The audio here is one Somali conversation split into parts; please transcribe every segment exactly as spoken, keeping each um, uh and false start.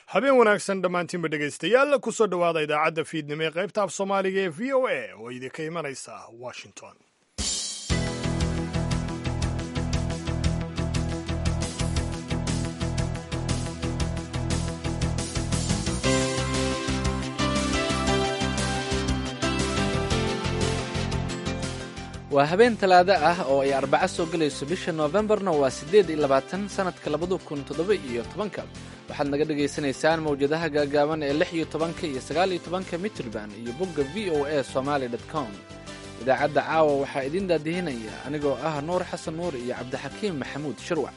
habeen wanaagsan dhammaantiinba dhegaystayaal ku soo dhowaada idaacadda fiidnimo ee qaybta af soomaaliga ee v o a oo idinka imanaysa washington. waa habeen talaado ah oo ay arbaco soo gelayso bisha noofembarna waa siddeed iyo labaatan sannadka labada kun toddoba iyo tobanka waxaad naga dhagaysanaysaan mawjadaha gaagaaban ee lix iyo tobanka iyo sagaal iyo tobanka mitrban iyo bogga v o a somaali dot com idaacadda caawa waxaa idiin daadihinaya anigoo ah nuur xasan nuur iyo cabdixakiim maxamuud shirwac.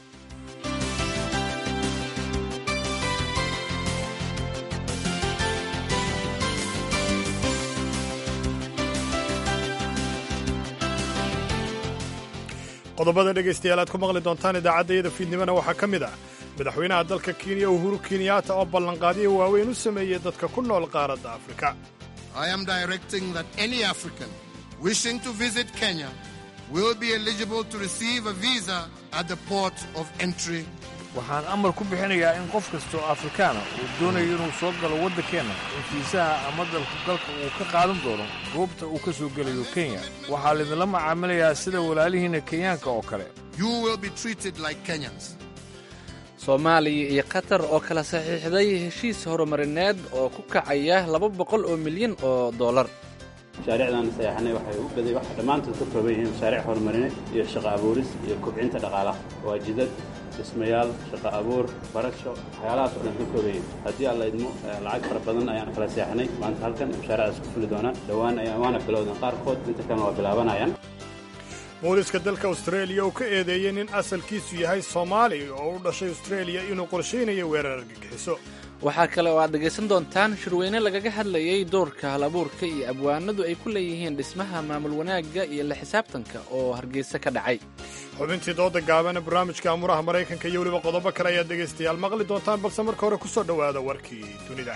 qodobada dhegaystayaal aad ku maqli doontaan idaacaddayada fiidnimona waxaa ka mid ah madaxweynaha dalka kenya uhuru kenyatta oo ballanqaadyo waaweyn u sameeyey dadka ku nool qaaradda afrika. I am directing that any African wishing to visit Kenya will be eligible to receive a visa at the port of entry. waxaan amar ku bixinayaa in qof kasta oo afrikaana uu doonayo inuu soo galo waddankeenna in fiisaha ama dalku galka uu ka qaadan doono goobta uu ka soo gelayo kenya. waxaa laydinla macaamilayaa sida walaalihiinna kenyaanka oo kale. You will be treated like Kenyans. soomaaliya iyo qatar oo kala saxiixday heshiis horumarineed oo ku kacaya laba boqol oo milyan oo dollar. mashaariicdan sayaxanay waxay u baday waxa dhammaantood ka kooban yihiin mashaariic horumarineed iyo shaqo abuuris iyo kobcinta dhaqaalaha. waa jidad dhismayaal shaqo abuur barasho waxyaalahaas oo dhan ka koobayiin. haddii alla idmo lacag fara badan ayaan kala seexanay maanta halkan mashaariicdaas ku fuli doonaan dhowaan ayaan waana bilowdan qaarkood inta kalena waa bilaabanayaan. booliska dalka austraeliya uu ka eedeeyey nin asalkiisu yahay soomaali oo u dhashay austraeliya inuu qorshaynayo weerar argagixiso. waxaa kale oo aad dhegaysan doontaan shirweyne lagaga hadlayay doorka hal-abuurka iyo abwaanadu ay ku leeyihiin dhismaha maamul wanaagga iyo la xisaabtanka oo hargeysa ka dhacay. xubintii dooda gaabana barnaamijka amuraha maraykanka iyo weliba qodobo kale ayaad dhegaystayaal maqli doontaan balse marka hore ku soo dhowaada warkii dunida.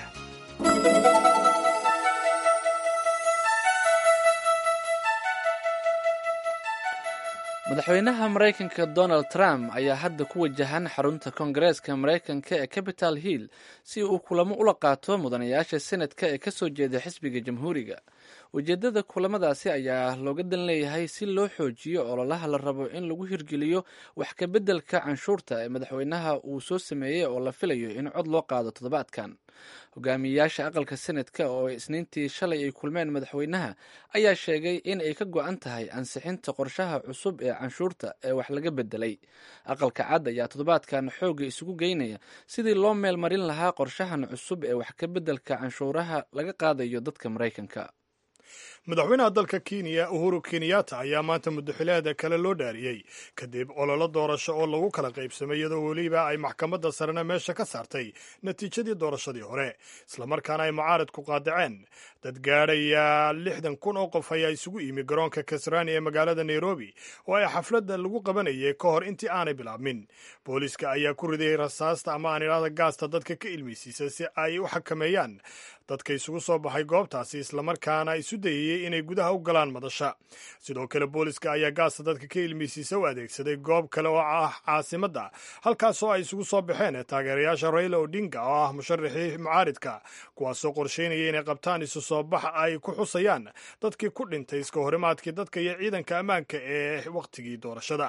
madaxweynaha maraykanka donald trump ayaa hadda ku wajahan xarunta koongareeska maraykanka ee capital hill si uu kulamo ula qaato mudanayaasha senadka ee ka soo jeeda xisbiga jamhuuriga. ujeeddada kulamadaasi ayaa looga dan leeyahay si loo xoojiyo ololaha la rabo in lagu hirgeliyo wax ka beddelka canshuurta ee madaxweynaha uu soo sameeyey oo la filayo in cod loo qaado toddobaadkan. hogaamiyayaasha aqalka senadka oo isniintii shalay ay kulmeen madaxweynaha ayaa sheegay in ay ka go-an tahay ansixinta qorshaha cusub ee canshuurta ee wax laga beddelay. aqalka cad ayaa toddobaadkan xoogga isugu geynaya sidii loo meel marin lahaa qorshahan cusub ee wax ka beddelka canshuuraha laga qaadayo dadka maraykanka. madaxweynaha dalka kenya uhuru kenyatta ayaa maanta muddaxileeda kale loo dhaariyey kadib ololo doorasho oo lagu kala qaybsamay iyadoo weliba ay maxkamadda sarena meesha ka saartay natiijadii doorashadii hore islamarkaana ay mucaaradku qaadaceen. dad gaadhaya lixdan kun oo qof ayaa isugu yimi garoonka kasraani ee magaalada nairobi oo ay xafladda lagu qabanayay ka hor intii aanay bilaabmin. booliiska ayaa ku riday rasaasta ama aan idhaahda gaasta dadka ka ilmaysiisa si ay u xakameeyaan dadka isugu soo baxay goobtaasi islamarkaana isu dayayey inay gudaha u galaan madasha. sidoo kale booliska ayaa gaasta dadka ka ilmaysiisa u adeegsaday goob kale oo ah caasimadda halkaasoo ay isugu soo baxeen taageerayaasha raila odinga oo ah musharaxii mucaaridka kuwaasoo qorsheynaya inay qabtaan isu soo bax ay ku xusayaan dadkii ku dhintay iska horimaadkii dadka iyo ciidanka ammaanka ee wakhtigii doorashada.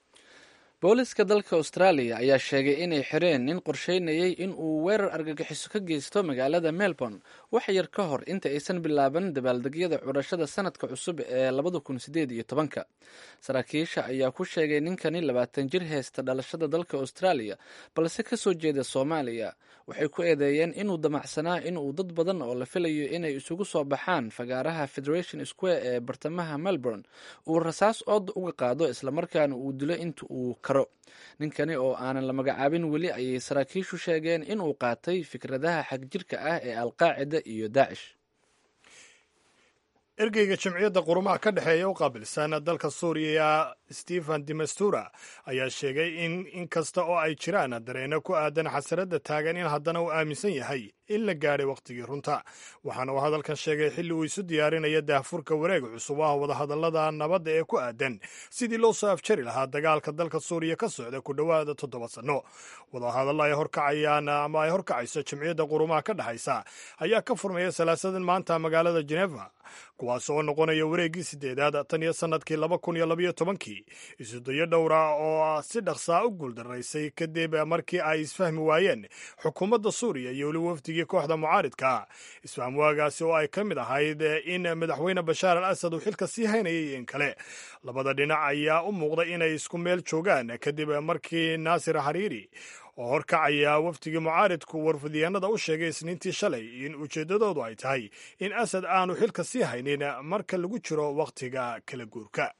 booliska dalka austraaliya ayaa sheegay inay xireen nin qorsheynayay in uu weerar argagixiso ka geysto magaalada melbourne wax yar ka hor inta aysan bilaaban dabaaldegyada curashada sanadka cusub ee labada kun sideed iyo tobanka. saraakiisha ayaa ku sheegay ninkani labaatan jir haysta dhalashada dalka austraaliya balse ka soo jeeda soomaaliya. waxay ku eedeeyeen inuu damacsanaa inuu dad badan oo la filayo inay isugu soo baxaan fagaaraha federation square ee bartamaha melbourne uu rasaas ooda uga qaado islamarkaana uu dilo inta uu karo. ninkani oo aanan la magacaabin weli ayay saraakiishu sheegeen inuu qaatay fikradaha xagjirka ah ee alqaacida iyo daacish. ergeyga jamciyadda qurumaha ka dhexeeya u qaabilsan dalka suuriya stephen de mistura ayaa sheegay in inkasta oo ay jiraan dareeno ku aadan xasaradda taagan in haddana uu aaminsan yahay in la gaadhay wakhtigii runta waxaana uu hadalkan sheegay xilli uu isu diyaarinaya daahfurka wareega cusub ah wadahadallada nabadda ee ku aadan sidii loo soo afjari lahaa dagaalka dalka suuriya ka socda ku dhowaada toddoba sanno wadahadalla ay horkacayaan ama ay horkacayso jamciyadda qurumaha ka dhexaysa ayaa ka furmaya salaasadan maanta magaalada Geneva kuwaas oo noqonaya wareeggii sideedaad tan iyo sannadkii laba kun iyo labayo tobankii isudayo dhowra oo si dhaqsaa u guuldaraysay kadib markii ay isfahmi waayeen xukuumadda suuriya iyo weli wafdigii kooxda mucaaridka isfaham waagaasi oo ay ka mid ahayd in madaxweyne bashaar al asad uu xilka sii haynayay in kale labada dhinac ayaa u muuqday inay isku meel joogaan kadib markii naasir xariiri oo horkacaya wafdigii mucaaridku warfidyaanada u sheegay isniintii shalay in ujeeddadoodu ay tahay in asad aanu xilka sii haynin marka lagu jiro wakhtiga kala guurka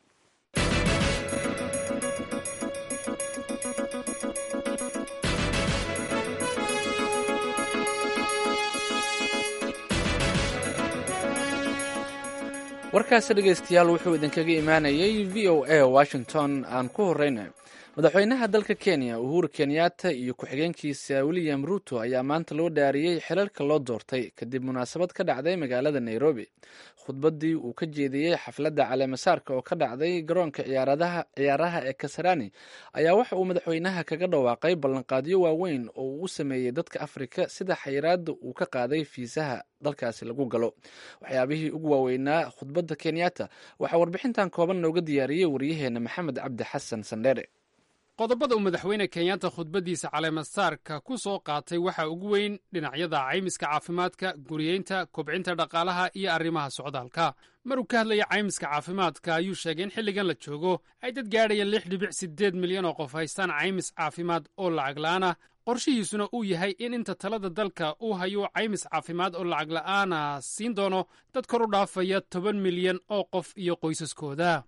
warkaasi dhegaystayaal wuxuu idinkaga imaanayay v o a washington aan ku horeyna madaxweynaha dalka kenya uhuru kenyatta iyo ku-xigeenkiisa william ruto ayaa maanta loo dhaariyey xilalka loo doortay kadib munaasabad ka dhacday magaalada nairobi khudbaddii uu ka jeediyey xafladda caleemasaarka oo ka dhacday garoonka ciyaaraha ee kasarani ayaa waxa uu madaxweynaha kaga dhawaaqay ballanqaadyo waaweyn oo uu u sameeyey dadka afrika sida xayiraadda uu ka qaaday fiisaha dalkaasi lagu galo waxyaabihii ugu waaweynaa khudbadda kenyatta waxaa warbixintan kooban nooga diyaariyey waryaheena maxamed cabdi xasan sandheere qodobada uu madaxweyne kenyatta khudbaddiisa caleemasaarka ku soo qaatay waxaa ugu weyn dhinacyada caymiska caafimaadka guriyeynta kobcinta dhaqaalaha iyo arrimaha socdaalka maruu ka hadlaya caymiska caafimaadka ayuu sheegay in xilligan la joogo ay dad gaadhaya lix dhibic siddeed milyan oo qof haystaan caymis caafimaad oo lacag la'aana qorshihiisuna uu yahay in inta talada dalka uu hayo caymis caafimaad oo lacag la'aana siin doono dad kor u dhaafaya toban milyan oo qof iyo qoysaskooda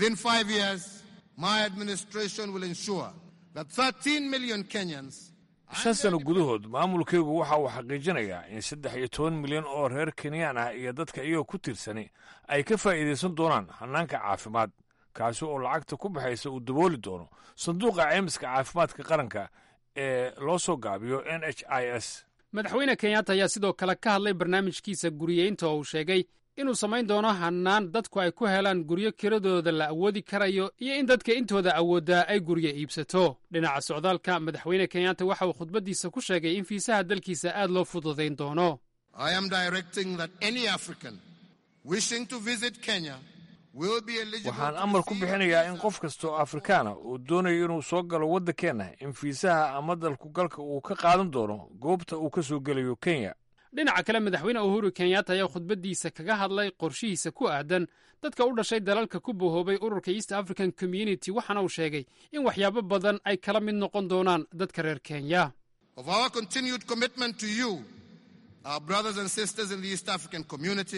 My administration will ensure that thirteen million Kenyans shan sano gudahood maamulkaygu waxa uu xaqiijinayaa in saddex iyo toban milyan oo reer kenyaan ah iyo dadka iyagoo ku tirsani ay ka faa'iidaysan doonaan hannaanka caafimaad kaasi oo lacagta ku baxaysa uu dabooli doono sanduuqa caymiska caafimaadka qaranka ee loo soo gaabiyo n h i s madaxweyne kenyatta ayaa sidoo kale ka hadlay barnaamijkiisa guriyeynta oo uu sheegay inuu samayn doono hannaan dadku ay ku helaan guryo kiradooda la awoodi karayo iyo in dadka intooda awooddaa ay guryo iibsato dhinaca socdaalka madaxweyne kenyatta waxa uu khudbaddiisa ku sheegay in fiisaha dalkiisa aad loo fududayn doono I am directing that any African wishing to visit Kenya will be eligible. Waxaan amar ku bixinayaa in qof kasta oo Afrikaana uu doonayo inuu soo galo waddankeena in fiisaha ama dalku galka uu ka qaadan doono goobta uu ka soo gelayo Kenya. dhinaca kale madaxweyne uhuru kenyatta ayaa khudbaddiisa kaga hadlay qorshihiisa ku aadan dadka u dhashay dalalka ku bohoobay ururka east african community waxaana uu sheegay in waxyaabo badan ay kala mid noqon doonaan dadka reer kenya Of our continued commitment to you, our brothers and sisters in the East African community,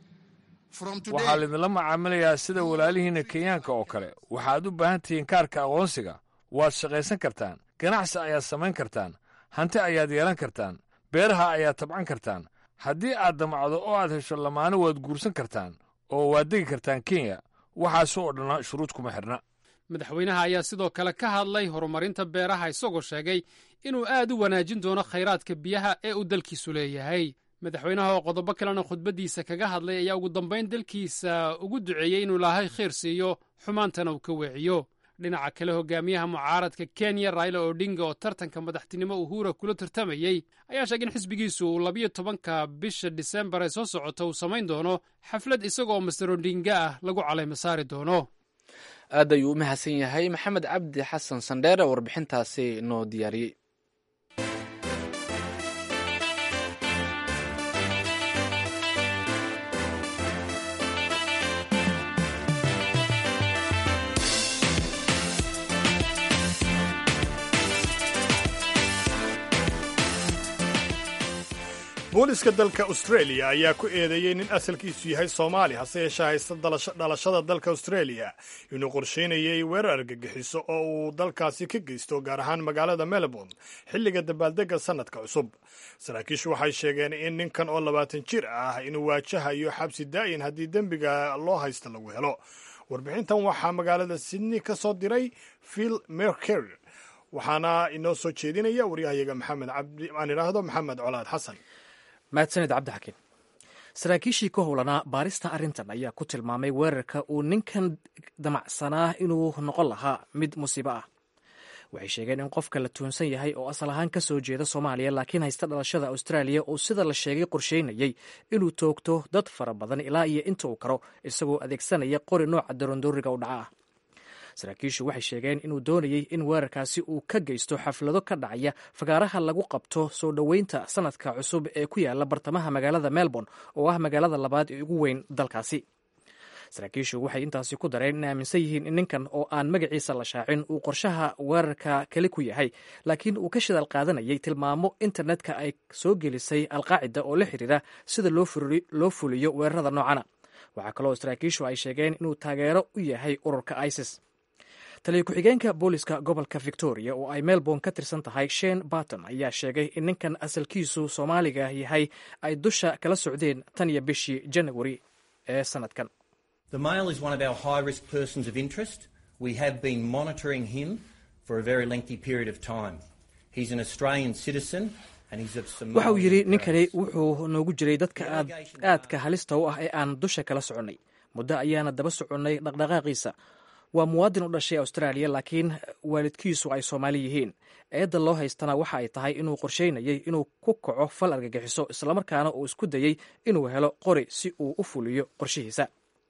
from today waxaa lidinla macaamilayaa sida walaalihiinna kenyaanka oo kale waxaad u baahan tihiin kaarka aqoonsiga waad shaqaysan kartaan ganacsi ayaad samayn kartaan hanti ayaad yeelan kartaan beeraha ayaad tabcan kartaan haddii aad damacdo oo aad hesho lamaano waad guursan kartaan oo waad degi kartaan kenya waxaasi oo dhanna shuruud kuma xidhna madaxweynaha ayaa sidoo kale ka hadlay horumarinta beeraha isagoo sheegay inuu aad u wanaajin doono khayraadka biyaha ee uu dalkiisu leeyahay madaxweynaha oo qodobo kalena khudbaddiisa kaga hadlay ayaa ugu dambayn dalkiisa ugu duceeyey inuu ilaahay khayr siiyo xumaantana uu ka weeciyo dhinaca kale hogaamiyaha mucaaradka kenya raila odinga oo tartanka madaxtinimo uhura kula tartamayey ayaa sheegay in xisbigiisu uu labiyo tobanka bisha disembar ee soo socota uu samayn doono xaflad isagoo master odinga ah lagu calayma saari doono aad ayuu u mahadsan yahay maxamed cabdi xasan sandheere oo warbixintaasi noo diyaariyey booliska dalka australia ayaa ku eedeeyey nin asalkiisu yahay soomaali hase yeeshee haysta dhalashada dalka australia inuu qorsheynayay weerar argagixiso oo uu dalkaasi ka geysto gaar ahaan magaalada melbourne xilliga dabaaldega sannadka cusub saraakiishu waxay sheegeen in ninkan oo labaatan jir ah inuu waajahayo xabsi daa'in haddii dembiga loo haysta lagu helo warbixintan waxaa magaalada sydney ka soo diray phil mercury waxaana inoo soo jeedinaya waryahayaga maxamed cabdi aan idhaahdo maxamed colaad xasan mahadsanid cabdixakiin saraakiishii ka howlanaa baarista arrintan ayaa ku tilmaamay weerarka uu ninkan damacsanaa inuu noqon lahaa mid musiibo ah. waxay sheegeen in qofka la tuunsan yahay oo asal ahaan ka soo jeeda soomaaliya laakiin haysta dhalashada austraaliya uu sida la sheegay qorsheynayay inuu toogto dad fara badan ilaa iyo inta uu karo isagoo adeegsanaya qori nooca darondooriga u dhaca ah. saraakiishu waxay sheegeen inuu doonayey in weerarkaasi uu ka geysto xaflado ka dhacaya fagaaraha lagu qabto soo dhoweynta sanadka cusub ee ku yaala bartamaha magaalada melbourne oo ah magaalada labaad ee ugu weyn dalkaasi. saraakiishu waxay intaasi ku dareen in aaminsan yihiin in ninkan oo aan magaciisa la shaacin uu qorshaha weerarka keli ku yahay, laakiin uu ka shidaal qaadanayay tilmaamo internetka ay soo gelisay alqaacida oo la xiriira sida loo fuliyo weerarada noocana. waxaa kaloo saraakiishu ay sheegeen inuu taageero u yahay ururka isis. taliya ku-xigeenka booliska gobolka victoria oo ay melbourne ka tirsan tahay shane barton ayaa sheegay in ninkan asalkiisu soomaaliga yahay ay dusha kala socdeen tan iyo bishii janawari ee sanadkan. The male is one of our high-risk persons of interest. We have been monitoring him for a very lengthy period of time. He's an Australian citizen and he's of Somali. waxa uu yidhi ninkani wuxuu noogu jiray dadka aad aadka halista u ah ee aan dusha kala soconnay muddo ayaana daba soconnay dhaqdhaqaaqiisa. waa muwaadin u dhashay austraaliya laakiin waalidkiisu ay soomaali yihiin. eedda loo haystana waxa ay tahay inuu qorsheynayay inuu ku kaco fal argagixiso islamarkaana uu isku dayey inuu helo qori si uu u fuliyo qorshihiisa.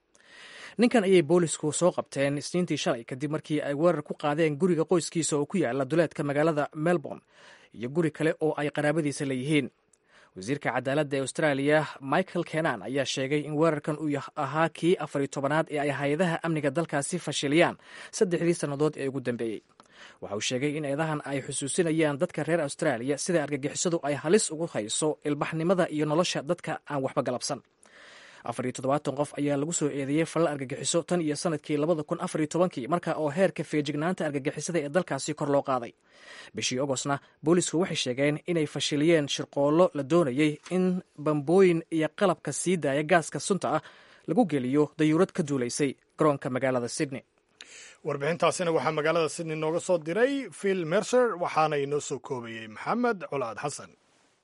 ninkan ayay boolisku soo qabteen isniintii shalay kadib markii ay weerar ku qaadeen guriga qoyskiisa oo ku yaala duleedka magaalada melbourne iyo guri kale oo ay qaraabadiisa leeyihiin. wasiirka cadaaladda ee austraaliya michael kenan ayaa sheegay in weerarkan uu ahaa kii afar iyo tobanaad ee ay hay-adaha amniga dalkaasi fashiliyaan saddexdii sannadood ee ugu dambeeyey. waxa uu sheegay in eedahan ay xusuusinayaan dadka reer austraaliya sida argagixisadu ay halis ugu hayso ilbaxnimada iyo nolosha dadka aan waxba galabsan. afar iyo toddobaatan qof ayaa lagu soo eedeeyey falal argagixiso tan iyo sanadkii labada kun afar iyo tobankii marka oo heerka feejignaanta argagixisada ee dalkaasi kor loo qaaday. bishii ogostna boolisku waxay sheegeen inay fashiliyeen shirqoollo la doonayey in bambooyin iyo qalabka sii daaya gaaska sunta ah lagu geliyo dayuurad ka duulaysay garoonka magaalada sydney. warbixintaasina waxaa magaalada sydney nooga soo diray phil mercer waxaana inoo soo koobayey maxamed colaad xasan.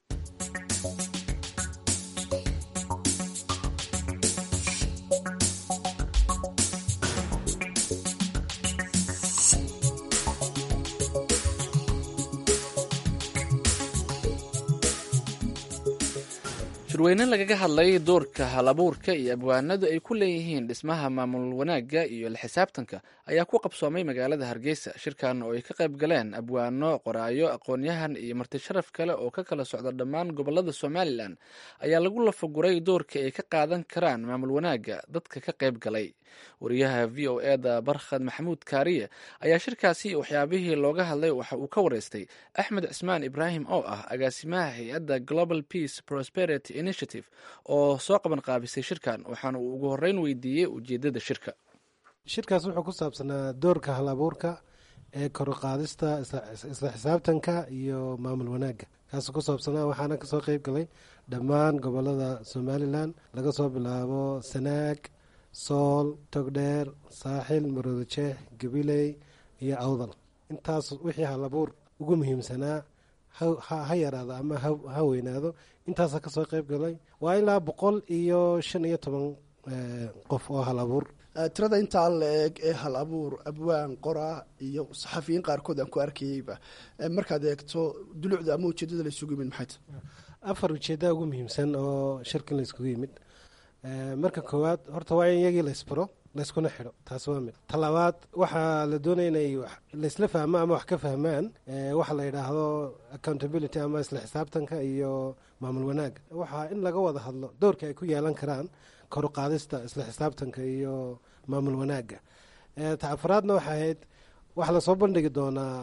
shirweyne lagaga hadlay doorka hal-abuurka iyo abwaanadu ay ku leeyihiin dhismaha maamul wanaagga iyo la xisaabtanka ayaa ku qabsoomay magaalada hargeysa. shirkan oo ay ka qayb galeen abwaano, qoraayo, aqoon-yahan iyo marti sharaf kale oo ka kala socda dhammaan gobolada somalilan ayaa lagu lafaguray doorka ay ka qaadan karaan maamul wanaagga dadka ka qayb galay. wariyaha v o eda barkhad maxamuud kaariye ayaa shirkaasi waxyaabihii looga hadlay waxa uu ka wareystay axmed cismaan ibraahim oo ah agaasimaha hay-adda global peace prosperity initiative oo soo qaban qaabisay shirkan, waxaana uu ugu horeyn weydiiyey ujeedada shirka. shirkaas wuxuu ku saabsanaa doorka hal-abuurka ee koruqaadista isla xisaabtanka iyo maamul wanaagga kaasoo ku saabsanaa. waxaana kasoo qeyb galay dhammaan gobolada somalilan laga soo bilaabo sanaag, sool, togdheer, saaxil, maroodijeex, gabiley iyo awdal. intaas wixii hal-abuur ugu muhiimsanaa ha yaraado ama ha weynaado intaasa kasoo qeyb galay. waa ilaa boqol iyo shan iyo toban qof oo hal-abuur. tirada intaa la eeg ee hal abuur, abwaan, qoraa iyo saxafiyiin qaarkood aan ku arkayeyba markaad eegto dulucda ama ujeedada la isugu yimid maxay tahay? afar ujeedda ugu muhiimsan oo shirkan la iskugu yimid. marka koowaad horta waa in iyagii la isbaro, layskuna xidho, taas waa mid. talabaad waxaa la doonaya inay laysla fahmo ama wax ka fahmaan waxa la yidhaahdo accountability ama isla xisaabtanka iyo maamul wanaagga. waxaa in laga wada hadlo doorka ay ku yeelan karaan koruqaadista isla xisaabtanka iyo maamul wanaagga. afaraadna waxay ahayd waxa lasoo bandhigi doonaa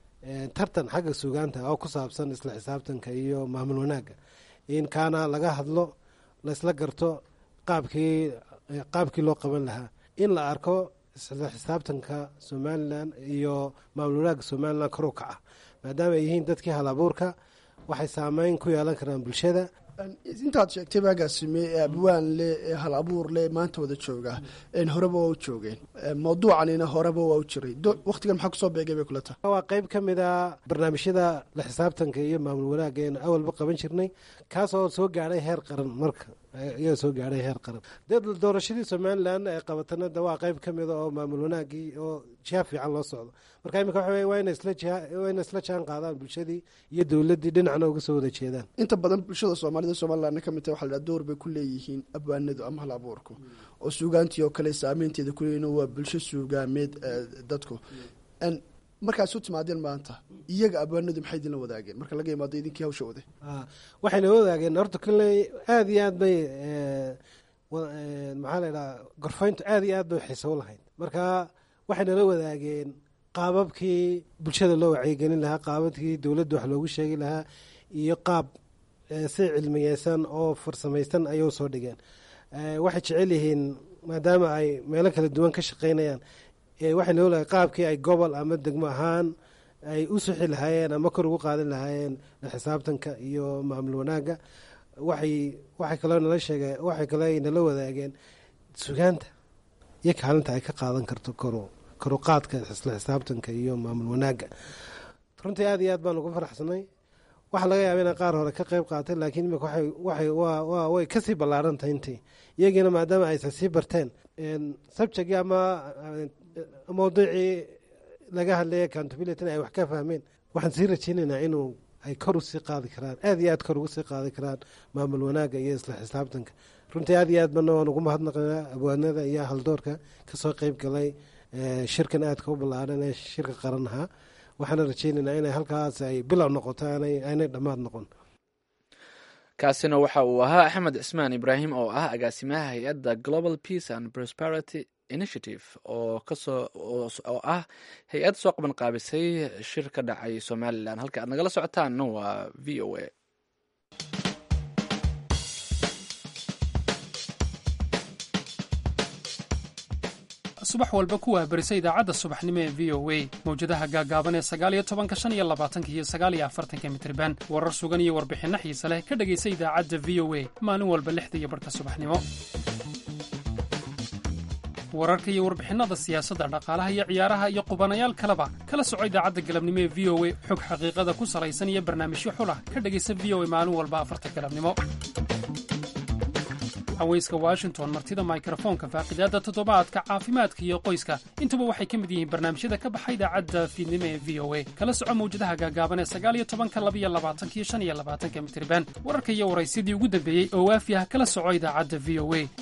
tartan xagga suugaanta oo ku saabsan isla xisaabtanka iyo maamul wanaagga. in kaana laga hadlo, laysla garto qaabkii qaabkii loo qaban lahaa, in la arko isla xisaabtanka somalilan iyo maamul wanaagga somalilan kor u kaca maadaama ay yihiin dadkii hal abuurka. waxay saameyn ku yeelan karaan bulshada, intaad sheegtay baagaasime ee abwaan leh ee hal abuur leh maanta wada jooga horeba waa u joogeen mawduucanina horeba waa u jiray wakhtigan maxaa kusoo beegay bay kula tahay waa qayb ka mid a barnaamijyada la xisaabtanka iyo maamul wanaagga een awalba qaban jirnay kaasoo soo gaadhay heer qaran marka ayaa soo gaadhay heer qaran dee doorashadii somalilan ee qabatanada waa qayb ka mida oo maamul wanaaggii oo jiha fiican loo socdo marka imika waxa wey waa ina isla jiha waa ina isla jaan qaadaan bulshadii iyo dowladdii dhinacna uga soo wada jeedaan inta badan bulshada soomaalida somalilandna ka mid tahay waxa la dhaha door bay ku leeyihiin abwaanadu ama hal abuurku oo suugaantii oo kale saameynteeda ku leeyihin waa bulsho suugaameed dadku markaas u timaadeen maanta iyaga abwaanadu maxay idinla wadaageen marka laga imaado idinkii hawsha waday waxayna wadaageen horta kale aada iyo aad bay maxaa la idhaha gorfayntu aada iyo aad bay xiiso u lahayd marka waxaynala wadaageen qaababkii bulshada loo wacyigelin lahaa qaababkii dowladda wax loogu sheegi lahaa iyo qaab si cilmiyeysan oo farsamaysan ayay usoo dhigeen waxay jecel yihiin maadaama ay meelo kala duwan ka shaqeynayaan waxay noo lahay qaabkii ay gobol ama degmo ahaan ay u suxi lahaayeen ama kor ugu qaadan lahaayeen xisaabtanka iyo maamul wanaagga waxay waxay kaloo nala sheegeen waxay kaloo ay nala wadaageen sugaanta iyo kaalinta ay ka qaadan karto koru koru qaadka isla xisaabtanka iyo maamul wanaagga runtii aada iyo aad baan ugu faraxsanay waxaa laga yaaba inaan qaar hore ka qayb qaatay laakiin imika waxay waxay waa way kasii ballaaran tahay intii iyagiina maadaama aysan sii barteen subjectgii ama mawduucii laga hadlaya accountability ay wax ka fahmeen waxaan sii rajeynaynaa inuu ay kor usii qaadi karaan aada iyo aad kor ugu sii qaadi karaan maamul wanaagga iyo isla xisaabtanka runtii aada iyo aad bana waan ugu mahadnaqanaa abwaanada iyo haldoorka kasoo qeyb galay shirkan aadka u ballaaran ee shirka qaran ahaa waxaana rajeynaynaa inay halkaas ay bilow noqoto aanay dhammaad noqon kaasina waxa uu ahaa axmed cismaan ibraahim oo ah agaasimaha hay-adda global peace and prosperity initiative oo kasoo oo ah hay-ad soo qaban qaabisay shir ka dhacay somalilan halka aad nagala socotaanna waa v o a subax walba ku waabarisa idaacadda subaxnimo ee v o a mawjadaha gaagaaban ee sagaal iyo tobanka shan iyo labaatanka iyo sagaal iyo afartanka mitriban warar sugan iyo warbixinno xiise leh ka dhegaysa idaacadda v o a maalin walba lixda iyo barhka subaxnimo wararka iyo warbixinada siyaasadda dhaqaalaha iyo ciyaaraha iyo qubanayaal kaleba kala soco idaacadda galabnimo ee v o a xog xaqiiqada ku salaysan iyo barnaamijyo xulah ka dhegaysa v o a maalin walba afarta galabnimo haweyska washington martida mikrofoonka faaqidaadda toddobaadka caafimaadka iyo qoyska intuba waxay ka mid yihiin barnaamijyada ka baxa idaacadda fiidnimo ee v o a kala soco mawjadaha gaagaaban ee sagaal iyo tobanka labiyo labaatanka iyo shan iyo labaatanka mitriban wararka iyo waraysyadii ugu dambeeyey oo waafi ah kala soco idaacadda v o a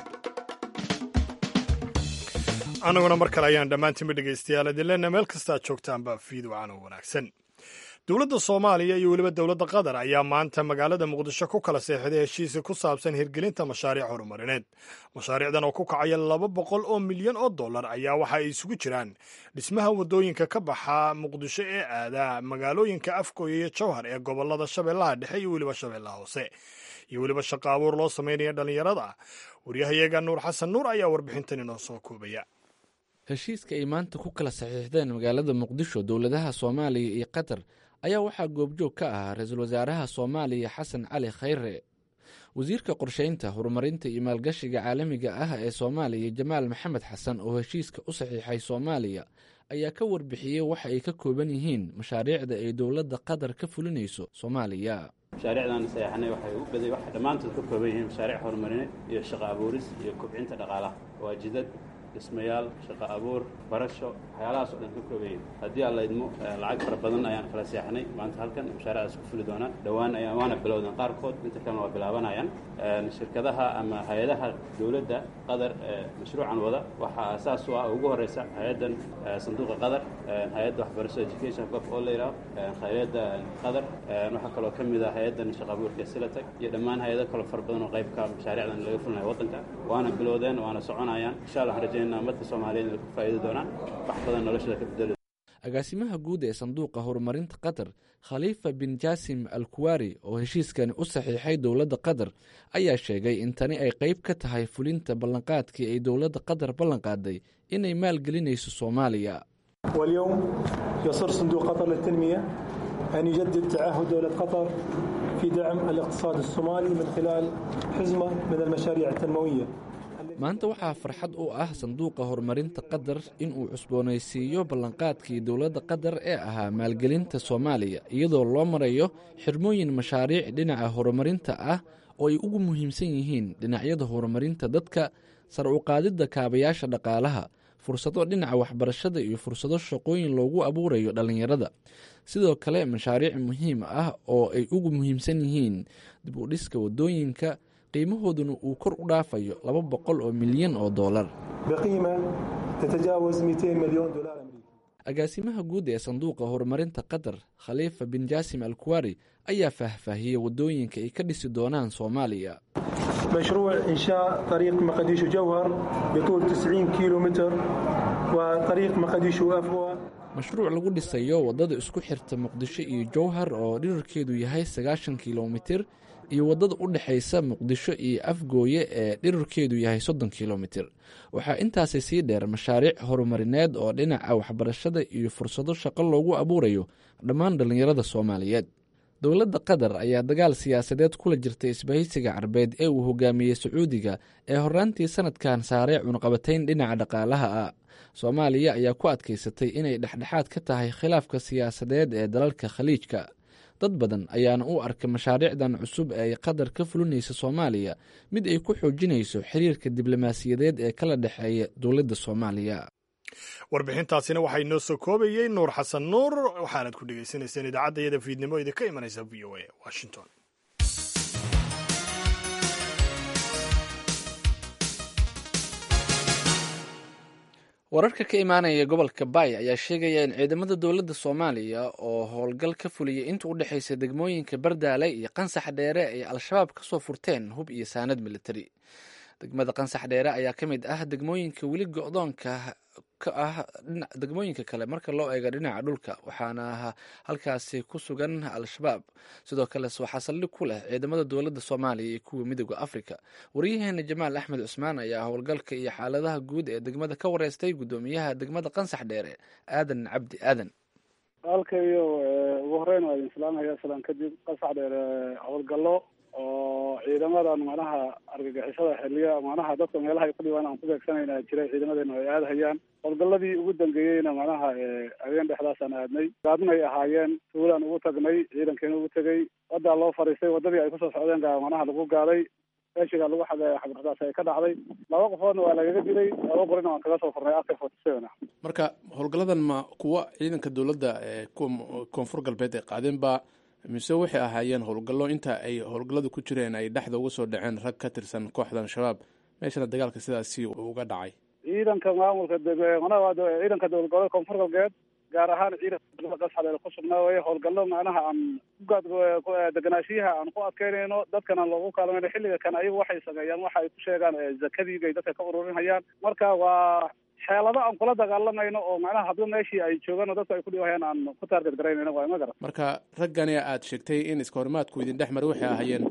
annaguna mar kale ayaan dhammaantiinba dhegaystayaal idinlena meel kasta aad joogtaanba fiid wacan oo wanaagsan dowladda soomaaliya iyo weliba dowladda qatar ayaa maanta magaalada muqdisho ku kala seexday heshiisi ku saabsan hirgelinta mashaariic horumarineed mashaariicdan oo ku kacaya laba boqol oo milyan oo dollar ayaa waxa ay isugu jiraan dhismaha waddooyinka ka baxa muqdisho ee aada magaalooyinka afgooya iyo jowhar ee gobollada shabeellaha dhexe iyo weliba shabeellaha hoose iyo weliba shaqo abuur loo samaynaya dhallinyarada waryahayaga nuur xasan nuur ayaa warbixintan inoo soo koobaya heshiiska ay maanta ku kala saxiixdeen magaalada muqdisho dowladaha soomaaliya iyo qatar ayaa waxaa goobjoog ka ahaa ra-iisul wasaaraha soomaaliya xasan cali khayre wasiirka qorsheynta horumarinta iyo maalgashiga caalamiga ah ee soomaaliya jamaal maxamed xasan oo heshiiska u saxiixay soomaaliya ayaa ka warbixiyey waxa ay ka kooban yihiin mashaariicda ay dowladda qatar ka fulinayso soomaaliya mashaariicdan sayaxnay waxay u baday waxay dhammaantood ka kooban yihiin mashaariic horumarineed iyo shaqo abuuris iyo kobcinta dhaqaalaha waa jidad dhismayaal shaqo abuur barasho waxyaalahaas oo dhan ka koobayiin haddii aan la idmo lacag fara badan ayaan kala seexnay maanta halkan mashaariicdaas ku fuli doonaan dhowaan ayaan waana bilowdan qaarkood inta kalena waa bilaabanayaan shirkadaha ama hay-adaha dowladda qatar ee mashruucan wada waxaa asaas u ah ugu horeysa hay-addan sanduuqa qatar hay-adda waxbarasho education gof oo la yidhaho hay-adda qatar waxaa kaloo ka mid ah hay-addan shaqo abuurka silatag iyo dhammaan hay-ado kaloo fara badan oo qaybka mashaariicdan laga fulinayo waddanka waana bilowdeen waana soconayaan insha allah agaasimaha guud ee sanduuqa horumarinta qatar khaliifa bin jaasim al kuwari oo heshiiskani u saxiixay dowladda qatar ayaa sheegay in tani ay qayb ka tahay fulinta ballanqaadkii ay dowladda qatar ballanqaaday inay maalgelinayso soomaaliya واليوم يصر صندوق قطر للتنمية أن يجدد تعهد دولة قطر في دعم الاقتصاد الصومالي من خلال حزمة من المشاريع التنموية. maanta waxaa farxad u ah sanduuqa horumarinta qatar inuu cusboonaysiiyo ballanqaadkii dowladda qatar ee ahaa maalgelinta soomaaliya iyadoo loo marayo xirmooyin mashaariic dhinaca horumarinta ah oo ay ugu muhiimsan yihiin dhinacyada horumarinta dadka, sar u qaadidda kaabayaasha dhaqaalaha, fursado dhinaca waxbarashada iyo fursado shaqooyin loogu abuurayo dhallinyarada. sidoo kale mashaariic muhiim ah oo ay ugu muhiimsan yihiin dib u dhiska waddooyinka qiimahooduna uu kor u dhaafayo laba boqol oo milyan oo dollar. agaasimaha guud ee sanduuqa horumarinta qatar khaliifa bin jaasim al kuwari ayaa faahfaahiyey waddooyinka ay ka dhisi doonaan soomaaliya. مشروع إنشاء طريق مقديشو جوهر بطول تسعين كيلومتر وطريق مقديشو أفوى. mashruuc lagu dhisayo waddada isku xirta muqdisho iyo jowhar oo dhirarkeedu yahay sagaashan kilomitir iyo waddada u dhexaysa muqdisho iyo afgooye ee dhirarkeedu yahay soddon kilomitir. waxaa intaasi sii dheer mashaariic horumarineed oo dhinaca waxbarashada iyo fursado shaqo loogu abuurayo dhammaan dhallinyarada soomaaliyeed. dowladda qatar ayaa dagaal siyaasadeed kula jirtay isbahaysiga carbeed ee uu hogaamiyey sacuudiga ee horraantii sanadkan saaray cunqabatayn dhinaca dhaqaalaha ah. soomaaliya ayaa ku adkaysatay inay dhexdhexaad ka tahay khilaafka siyaasadeed ee dalalka khaliijka. dad badan ayaana u arka mashaariicdan cusub ee ay qatar ka fulinaysa soomaaliya mid ay ku xoojinayso xiriirka diblomaasiyadeed ee kala dhexeeya dowladda soomaaliya. warbixintaasina waxaa inoo soo koobayey nuur xasan nuur, waxaanad ku dhegaysanayseen idaacaddayada fiidnimo idinka imanaysa v o a washington. wararka ka imaanaya gobolka baay ayaa sheegaya in ciidamada dowladda soomaaliya oo howlgal ka fuliyay inta u dhexaysa degmooyinka bardaale iyo qansax dheere ay al-shabaab ka soo furteen hub iyo saanad militari. degmada qansax dheere ayaa ka mid ah degmooyinka weli go-doonka ka ah degmooyinka kale marka loo eego dhinaca dhulka, waxaana halkaasi ku sugan al-shabaab. sidoo kale waxaa saldhig ku leh ciidamada dowladda soomaaliya iyo kuwa midooda afrika. waryaheena jamaal axmed cusmaan ayaa howlgalka iyo xaaladaha guud ee degmada ka wareystay guddoomiyaha degmada qansax dheere aadan cabdi aadan. halkayo ugu horeyn waa idin salaamaya salaan kadib. qansax dheere howlgallo oo ciidamadan macnaha argagixisada xiliya macnaha dadka meelaha ay ku dhibaan aan ku beegsanayna jiray ciidamadeena ay aadahayaan. howlgalladii ugu dambeeyeyna macnaha habeen dhexdaasaan aadnay. gaadinay ahaayeen tuulaan ugu tagnay, ciidankeena ugu tegey, waddaa loo fariistay, waddadii ay kusoo socdeen gaa macnaha lagu gaaday, meeshiga lagu xagay xabirdaas ay ka dhacday. laba qofoodna waa lagaga dilay, laba qorina waan kaga soo furnay after forty seven ah. marka howlgalladan ma kuwa ciidanka dowladda ee kuwa koonfur galbeed ay qaadeen ba mise waxay ahaayeen howlgallo inta ay howlgalladu ku jireen ay dhexda uga soo dhaceen rag ka tirsan kooxdan shabaab meeshana dagaalka sidaasi uga dhacay? ciidanka maamulka ciidanka dowlad goboleed koonfur galbeed gaar ahaan ciidanka qasxadeed ku sugnaa weye howlgallo macnaha aan deganaashiyaha aan ku adkeynayno, dadkana loogu kaalmayno. xilliga kan ayagu waxay sameeyaan waxa ay ku sheegaan zakadiibay dadka ka ururinayaan. marka waa xeelado aan kula dagaalamayno oo macnaha hadba meeshii ay joogaan oo dadku ay ku dhibahayaan aan ku taarget garaynayno waa ma garan. marka raggani aad sheegtay in iska horimaadku idin dhex maray waxay ahaayeen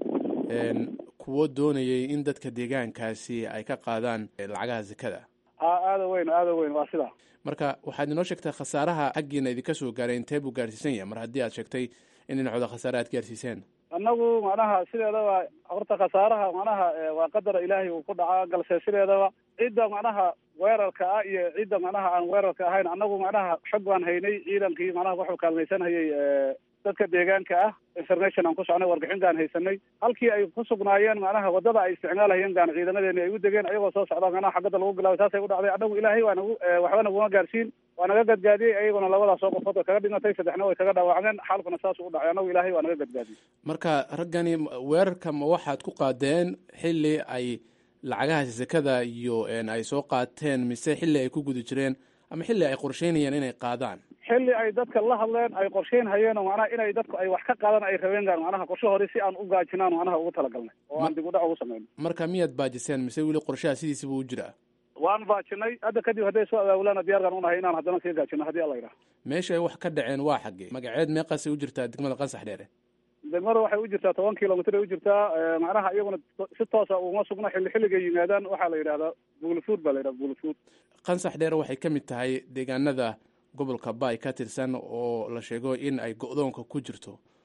kuwo doonayay in dadka deegaankaasi ay ka qaadaan lacagaha zakada? a aada weyn aada weyn waa sidaa. marka waxaad inoo sheegtay khasaaraha xaggiina idinka soo gaaray intee buu gaarsiisan yahay mar haddii aad sheegtay in dhinacooda khasaare aad gaarsiiseen? annagu macnaha sideedaba horta khasaaraha macnaha waa qadara ilaahay uu ku dhacaa, galse sideedaba cidda macnaha weerarka ah iyo cidda macnaha aan weerarka ahayn annagu macnaha xog baan haynay. ciidankii macnaha wuxuu kaalmaysanhayay dadka deegaanka ah, information aan ku socnay, wargixin gaan haysanay. halkii ay ku sugnaayeen macnaha waddada ay isticmaalahayeen gaan ciidamadeeni ay u degeen ayagoo soo socda macnaha xaggada lagu bilaabay. saasay u dhacday. annagu ilaahay waa nagu waxba naguma gaarsiin, waa naga gadgaadiyey. ayaguna labadaas oo qofood kaga dhimatay, saddexna way kaga dhaawacmeen. xaalkuna saas u dhacay. annagu ilaahay waa naga gadgaadiyey. marka raggani weerarka ma waxaad ku qaadeen xilli ay lacagahaasi zakada iyo ay soo qaateen mise xilli ay ku guda jireen ama xilli ay qorsheynayeen inay qaadaan? xilli ay dadka la hadleen ay qorsheyn hayeen oo macnaha inay dadku ay wax ka qaadan ay rabeen gaan macnaha qorshe hore si aan u gaajinaan macnaha ugu talagalnay oo aan dib u dhac ugu samayno. marka miyaad baajiseen mise weli qorshaha sidiisaba u jiraa? waan baajinay. hadda kadib hadday soo abaabulaana diyaargaan unahay inaan haddana sii gaajino haddii alla yidhaha. meesha ay wax ka dhaceen waa xaggee? magaceed meeqaasay u jirtaa degmada qansax dheere? degmada waxay u jirtaa toban kilomitr ay u jirtaa. macnaha iyaguna si toosa uma sugna. xilli xilligay yimaadaan waxaa la yidhahdaa buulfuud baa la yidhaha buulfuud. qansax dheere waxay ka mid tahay deegaanada gobolka baay ka tirsan oo la sheego in ay go-doonka ku jirto.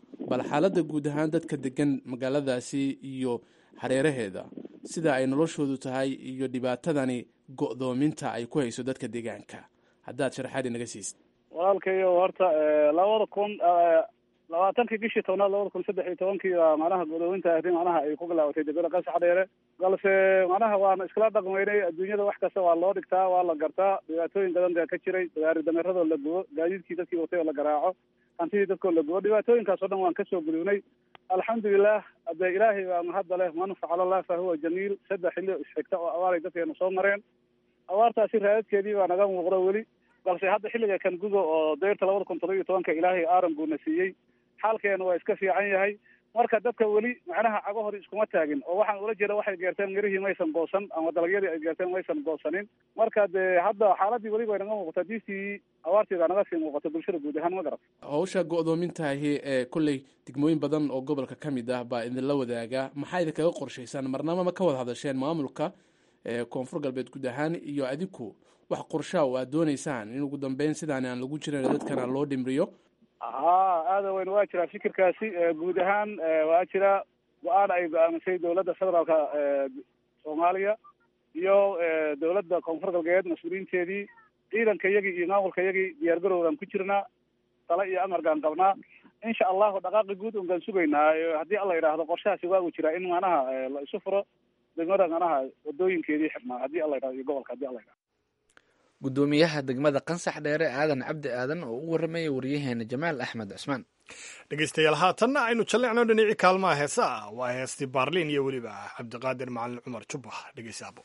bal xaaladda guud ahaan dadka degan magaaladaasi iyo hareeraheeda sida ay noloshoodu tahay iyo dhibaatadani go'doominta ay ku hayso dadka deegaanka haddaad sharaxaad inaga siisid. walaalkayo horta labada kun labaatankii bishii tobnaad labada kun saddex iyo tobankii baa macnaha go'doominta arrin macnaha ay ku bilaabatay degmada Qansax Dheere balse macnaha waana iskala dhaqmaynay adduunyada wax kasta waa loo dhigtaa waa la gartaa dhibaatooyin badan baa ka jiray gaari dameeradoo la gubo gaadiidkii dadkii watay oo la garaaco hantidii dadkoo la gubo dhibaatooyinkaas oo dhan waan kasoo gudubnay alxamdulilah hadee ilaahay baa mahadda leh man facala allah fa huwa jamiil saddex xilli isxigta oo abaaray dadkeena soo mareen abaartaasi raadadkeedii baa naga muuqda weli balse hadda xilliga kan guga oo dayrta labada kun todoba iyo tobanka ilaahay aaran buuna siiyey xaalkeena waa iska fiican yahay marka dadka weli macnaha cagahori iskuma taagin oo waxaan ula jeeda waxay geerteen mirihii maysan goosan ama dalagyadii ay geerteen maysan goosanin marka dee hadda xaaladii weli bay naga muuqataa diistii abaartii baa naga sii muuqata bulshada guud ahaan ma garat hawsha go'doomintahi ee kolley degmooyin badan oo gobolka ka mid ah baa idinla wadaaga maxaa idinkaga qorshaysaan marnaba ma ka wada hadasheen maamulka koonfur galbeed guud ahaan iyo adinku wax qorshaa oo aad doonaysaan in ugu dambeyn sidaan aan lagu jirin dadkana loo dhimriyo? haa aada weyn waa jiraa fikirkaasi guud ahaan waa jira go-aan ay go-aamisay dowladda federaalka soomaaliya iyo dowladda koonfur galbeed mas-uuliyiinteedii ciidanka iyagii iyo maamulka iyagii diyaar garowdaan ku jirnaa tala iyo amarkaan qabnaa insha allahu dhaqaaqi guud un baan sugaynaa haddii alla yidhaahdo qorshahaasi waa uu jiraa in macnaha la isu furo degmada macnaha wadooyinkeedii xidhnaa haddii alla yidhahdo iyo gobolka haddii alla yidhahdo. gudoomiyaha degmada Qansax Dheere aadan cabdi aadan oo u warramaya waryaheena Jamaal Axmed Cusmaan. dhegeystayaal haatanna aynu jalleecno dhinacii kaalmaha heesaa waa heestii baarliin iyo weliba cabdiqaadir macalin cumar jubbax dhegeysaabo.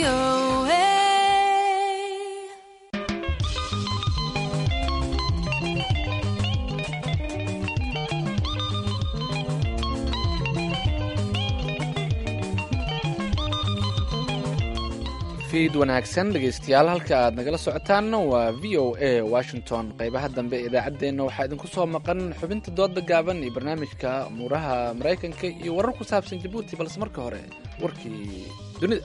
O A. fiid wanaagsan dhegaystayaal halka aad nagala socotaanna waa v o a washington qaybaha dambe ee idaacaddeenna waxaa idinku soo maqan xubinta dooda gaaban iyo barnaamijka umuuraha maraykanka iyo warar ku saabsan jabuuti balse marka hore warkii dunida.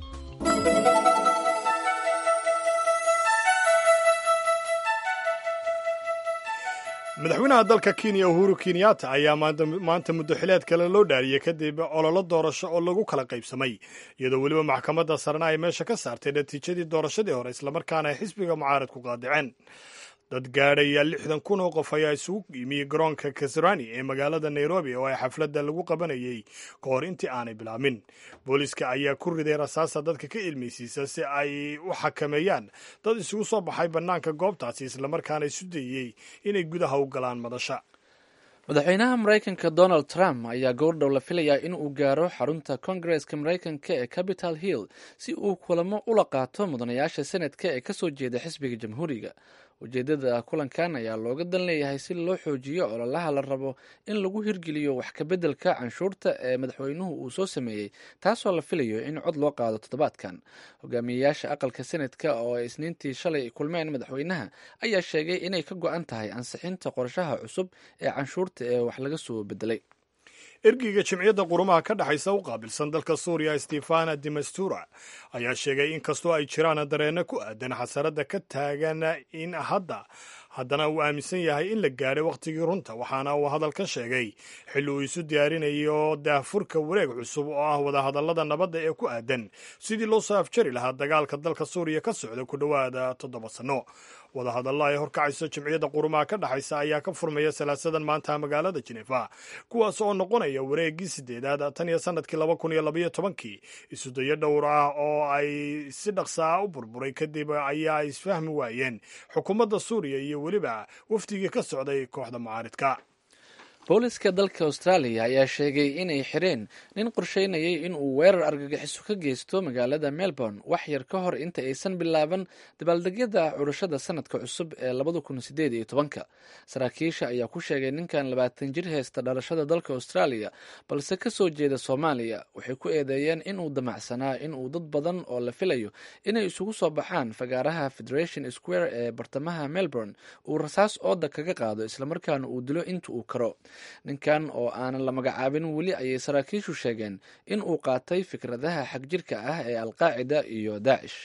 madaxweynaha dalka kenya uhuru kenyatta ayaa maanta muddo xileed kale loo dhaariyey kadib ololo doorasho oo lagu kala qaybsamay iyadoo weliba maxkamadda sarena ay meesha ka saartay natiijadii doorashadii hore islamarkaana ay xisbiga mucaarad ku qaadiceen. dad gaadhaya lixdan kun oo qof ayaa isugu yimi garoonka kasarani ee magaalada nairobi oo ay xafladda lagu qabanayay ka hor intii aanay bilaabmin. booliiska ayaa ku riday rasaasa dadka ka ilmaysiisa si ay u xakameeyaan dad isugu soo baxay bannaanka goobtaasi islamarkaana isu dayey inay gudaha u galaan madasha. madaxweynaha maraykanka donald trump ayaa goordhow la filayaa in uu gaaro xarunta kongareska maraykanka ee capital hill si uu kulamo ula qaato mudanayaasha senadka ee kasoo jeeda xisbiga jamhuuriga. ujeedada kulankan ayaa looga dan leeyahay si loo xoojiyo ololaha la rabo in lagu hirgeliyo wax kabeddelka canshuurta ee madaxweynuhu uu soo sameeyey, taasoo la filayo in cod loo qaado toddobaadkan. hogaamiyeyaasha aqalka senadka oo ay isniintii shalay kulmeen madaxweynaha ayaa sheegay inay ka go-an tahay ansixinta qorshaha cusub ee canshuurta ee wax laga soo bedelay. ergeyga jimciyadda qurumaha ka dhexaysa u qaabilsan dalka suuriya stefana demastura ayaa sheegay in kastoo ay jiraan dareenno ku aadan xasaradda ka taagan in hadda haddana uu aaminsan yahay in la gaadhay wakhtigii runta, waxaana uu hadalkan sheegay xilli uu isu diyaarinayo daahfurka wareeg cusub oo ah wadahadallada nabadda ee ku aadan sidii loo soo afjari lahaa dagaalka dalka suuriya ka socda ku dhowaada toddoba sanno. wadahadallo ay horkacayso jimciyadda qurumaha ka dhexaysa ayaa ka furmaya salaasadan maanta magaalada jinefa, kuwaas oo noqonaya wareeggii sideedaad tan iyo sanadkii laba kun iyo labaiyo tobankii. isudayo dhowr ah oo ay si dhaqsaa u burburay kadib ayaa isfahmi waayeen xukuumadda suuriya iyo weliba wafdigii ka socday kooxda mucaaridka. booliska dalka australia ayaa sheegay inay xireen nin qorsheynayay in uu weerar argagixiso ka geysto magaalada melbourne wax yar ka hor inta aysan bilaaban dabaaldegyada curashada sanadka cusub ee labada kun sideed iyo tobanka. saraakiisha ayaa ku sheegay ninkan labaatan jir heysta dhalashada dalka australia balse kasoo jeeda soomaaliya waxay ku eedeeyeen inuu damacsanaa inuu dad badan oo la filayo inay isugu soo baxaan fagaaraha federation square ee bartamaha melbourne uu rasaas ooda kaga qaado islamarkaana uu dilo inta uu karo. ninkan oo aanan la magacaabin weli ayay saraakiishu sheegeen in uu qaatay fikradaha xagjirka ah ee alqaacida iyo daacish.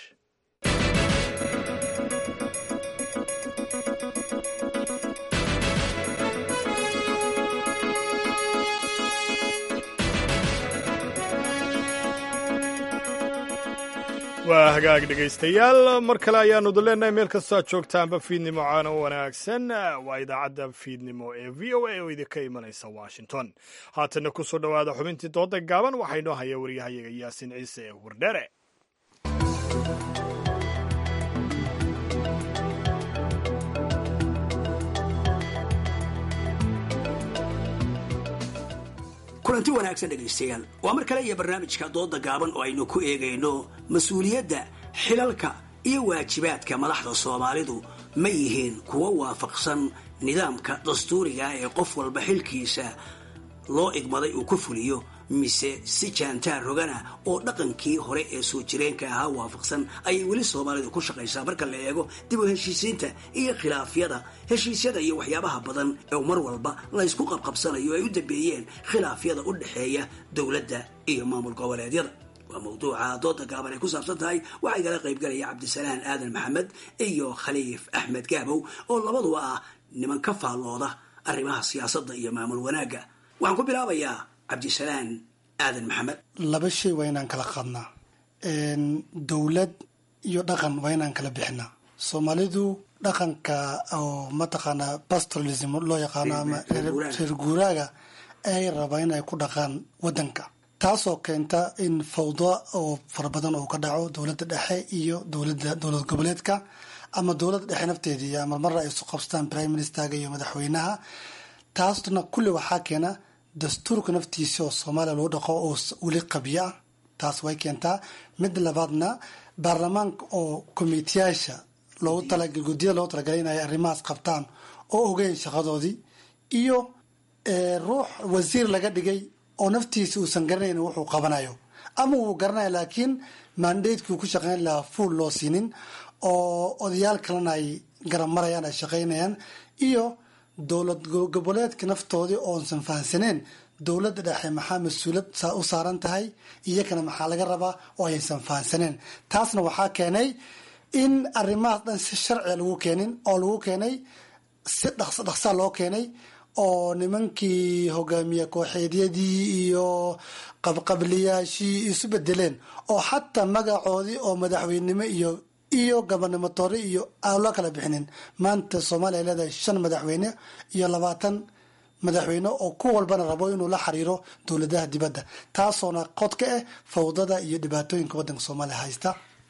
waa hagaag dhegaystayaal, mar kale ayaanu duleenahay meel kastoo aad joogtaanba fiidnimo caana wanaagsan. waa idaacadda fiidnimo ee v o a oo idinka imanaysa washington. haatanna ku soo dhowaada xubintii dooda gaaban waxaa inoo haya waryahayaga yaasin ciise wardhere. kulanti wanaagsan dhegaystayaal, waa mar kale iyo barnaamijka dooda gaaban oo aynu ku eegayno mas-uuliyadda, xilalka iyo waajibaadka madaxda soomaalidu ma yihiin kuwo waafaqsan nidaamka dastuuriga ee qof walba xilkiisa loo igmaday uu ku fuliyo, mise si jaantaar rogana oo dhaqankii hore ee soo jireenka ahaa waafaqsan ayay weli soomaalidu ku shaqaysaa marka la eego dib u heshiisiinta iyo khilaafyada heshiisyada iyo waxyaabaha badan ee mar walba laysku qabqabsanayo ay u dambeeyeen khilaafyada u dhexeeya dowladda iyo maamul goboleedyada. waa mawduuca dooda gaaban ay ku saabsan tahay. waxaa igala qaybgalaya cabdisalaan aadan maxamed iyo khaliif axmed gaabow oo labaduba ah niman ka faallooda arrimaha siyaasadda iyo maamul wanaagga. waxaan ku bilaabayaa cabdisalaan aadan maxamed. laba shay waa inaan kala qaadnaa, dowlad iyo dhaqan waa inaan kala bixinaa. soomaalidu dhaqanka oo mataqaanaa pastoralism loo yaqaano ama reer guuraaga ay rabaa in ay ku dhaqaan wadanka, taasoo keenta in fawdo oo fara badan oo ka dhaco dowladda dhexe iyo dowlada dowlad goboleedka ama dowladda dhexe nafteedii ama marra ay isu qabstaan prime ministerga iyo madaxweynaha. taasna kulli waxaa keena dastuurka naftiisa oo soomaaliya lagu dhaqo oo weli qabyo ah, taas way keentaa. mid labaadna baarlamaanka oo komiteyaasha loogu talagalay guddiyada loogu talagalay inay arrimahaas qabtaan oo ogeyn shaqadoodii iyo ruux wasiir laga dhigay oo naftiisa uusan garanayn wuxuu qabanayo ama uu garanayo laakiin mandatekii ku shaqeyn lahaa fuul loo siinin oo odayaal kalena ay garab marayaan ay shaqaynayaan iyo dowlad goboleedka naftoodii oonsan fahansaneen dowladda dhexe maxaa mas-uulad u saaran tahay iyakana maxaa laga rabaa oo aysan fahansaneen. taasna waxaa keenay in arrimahaas dhan si sharciga lagu keenin oo lagu keenay si dhaqso dhaqsaa loo keenay oo nimankii hogaamiye kooxeedyadii iyo qabqabliyaashii isu bedeleen oo xataa magacoodii oo madaxweynenimo iyo iyo gobernatore iyo aan loo kala bixinin. maanta soomaaliya ay leedahay shan madaxweyne iyo labaatan madaxweyne oo ku walbana rabo inuu la xiriiro dowladaha dibadda, taasoona qod ka ah fawdada iyo dhibaatooyinka wadanka soomaaliya haysta.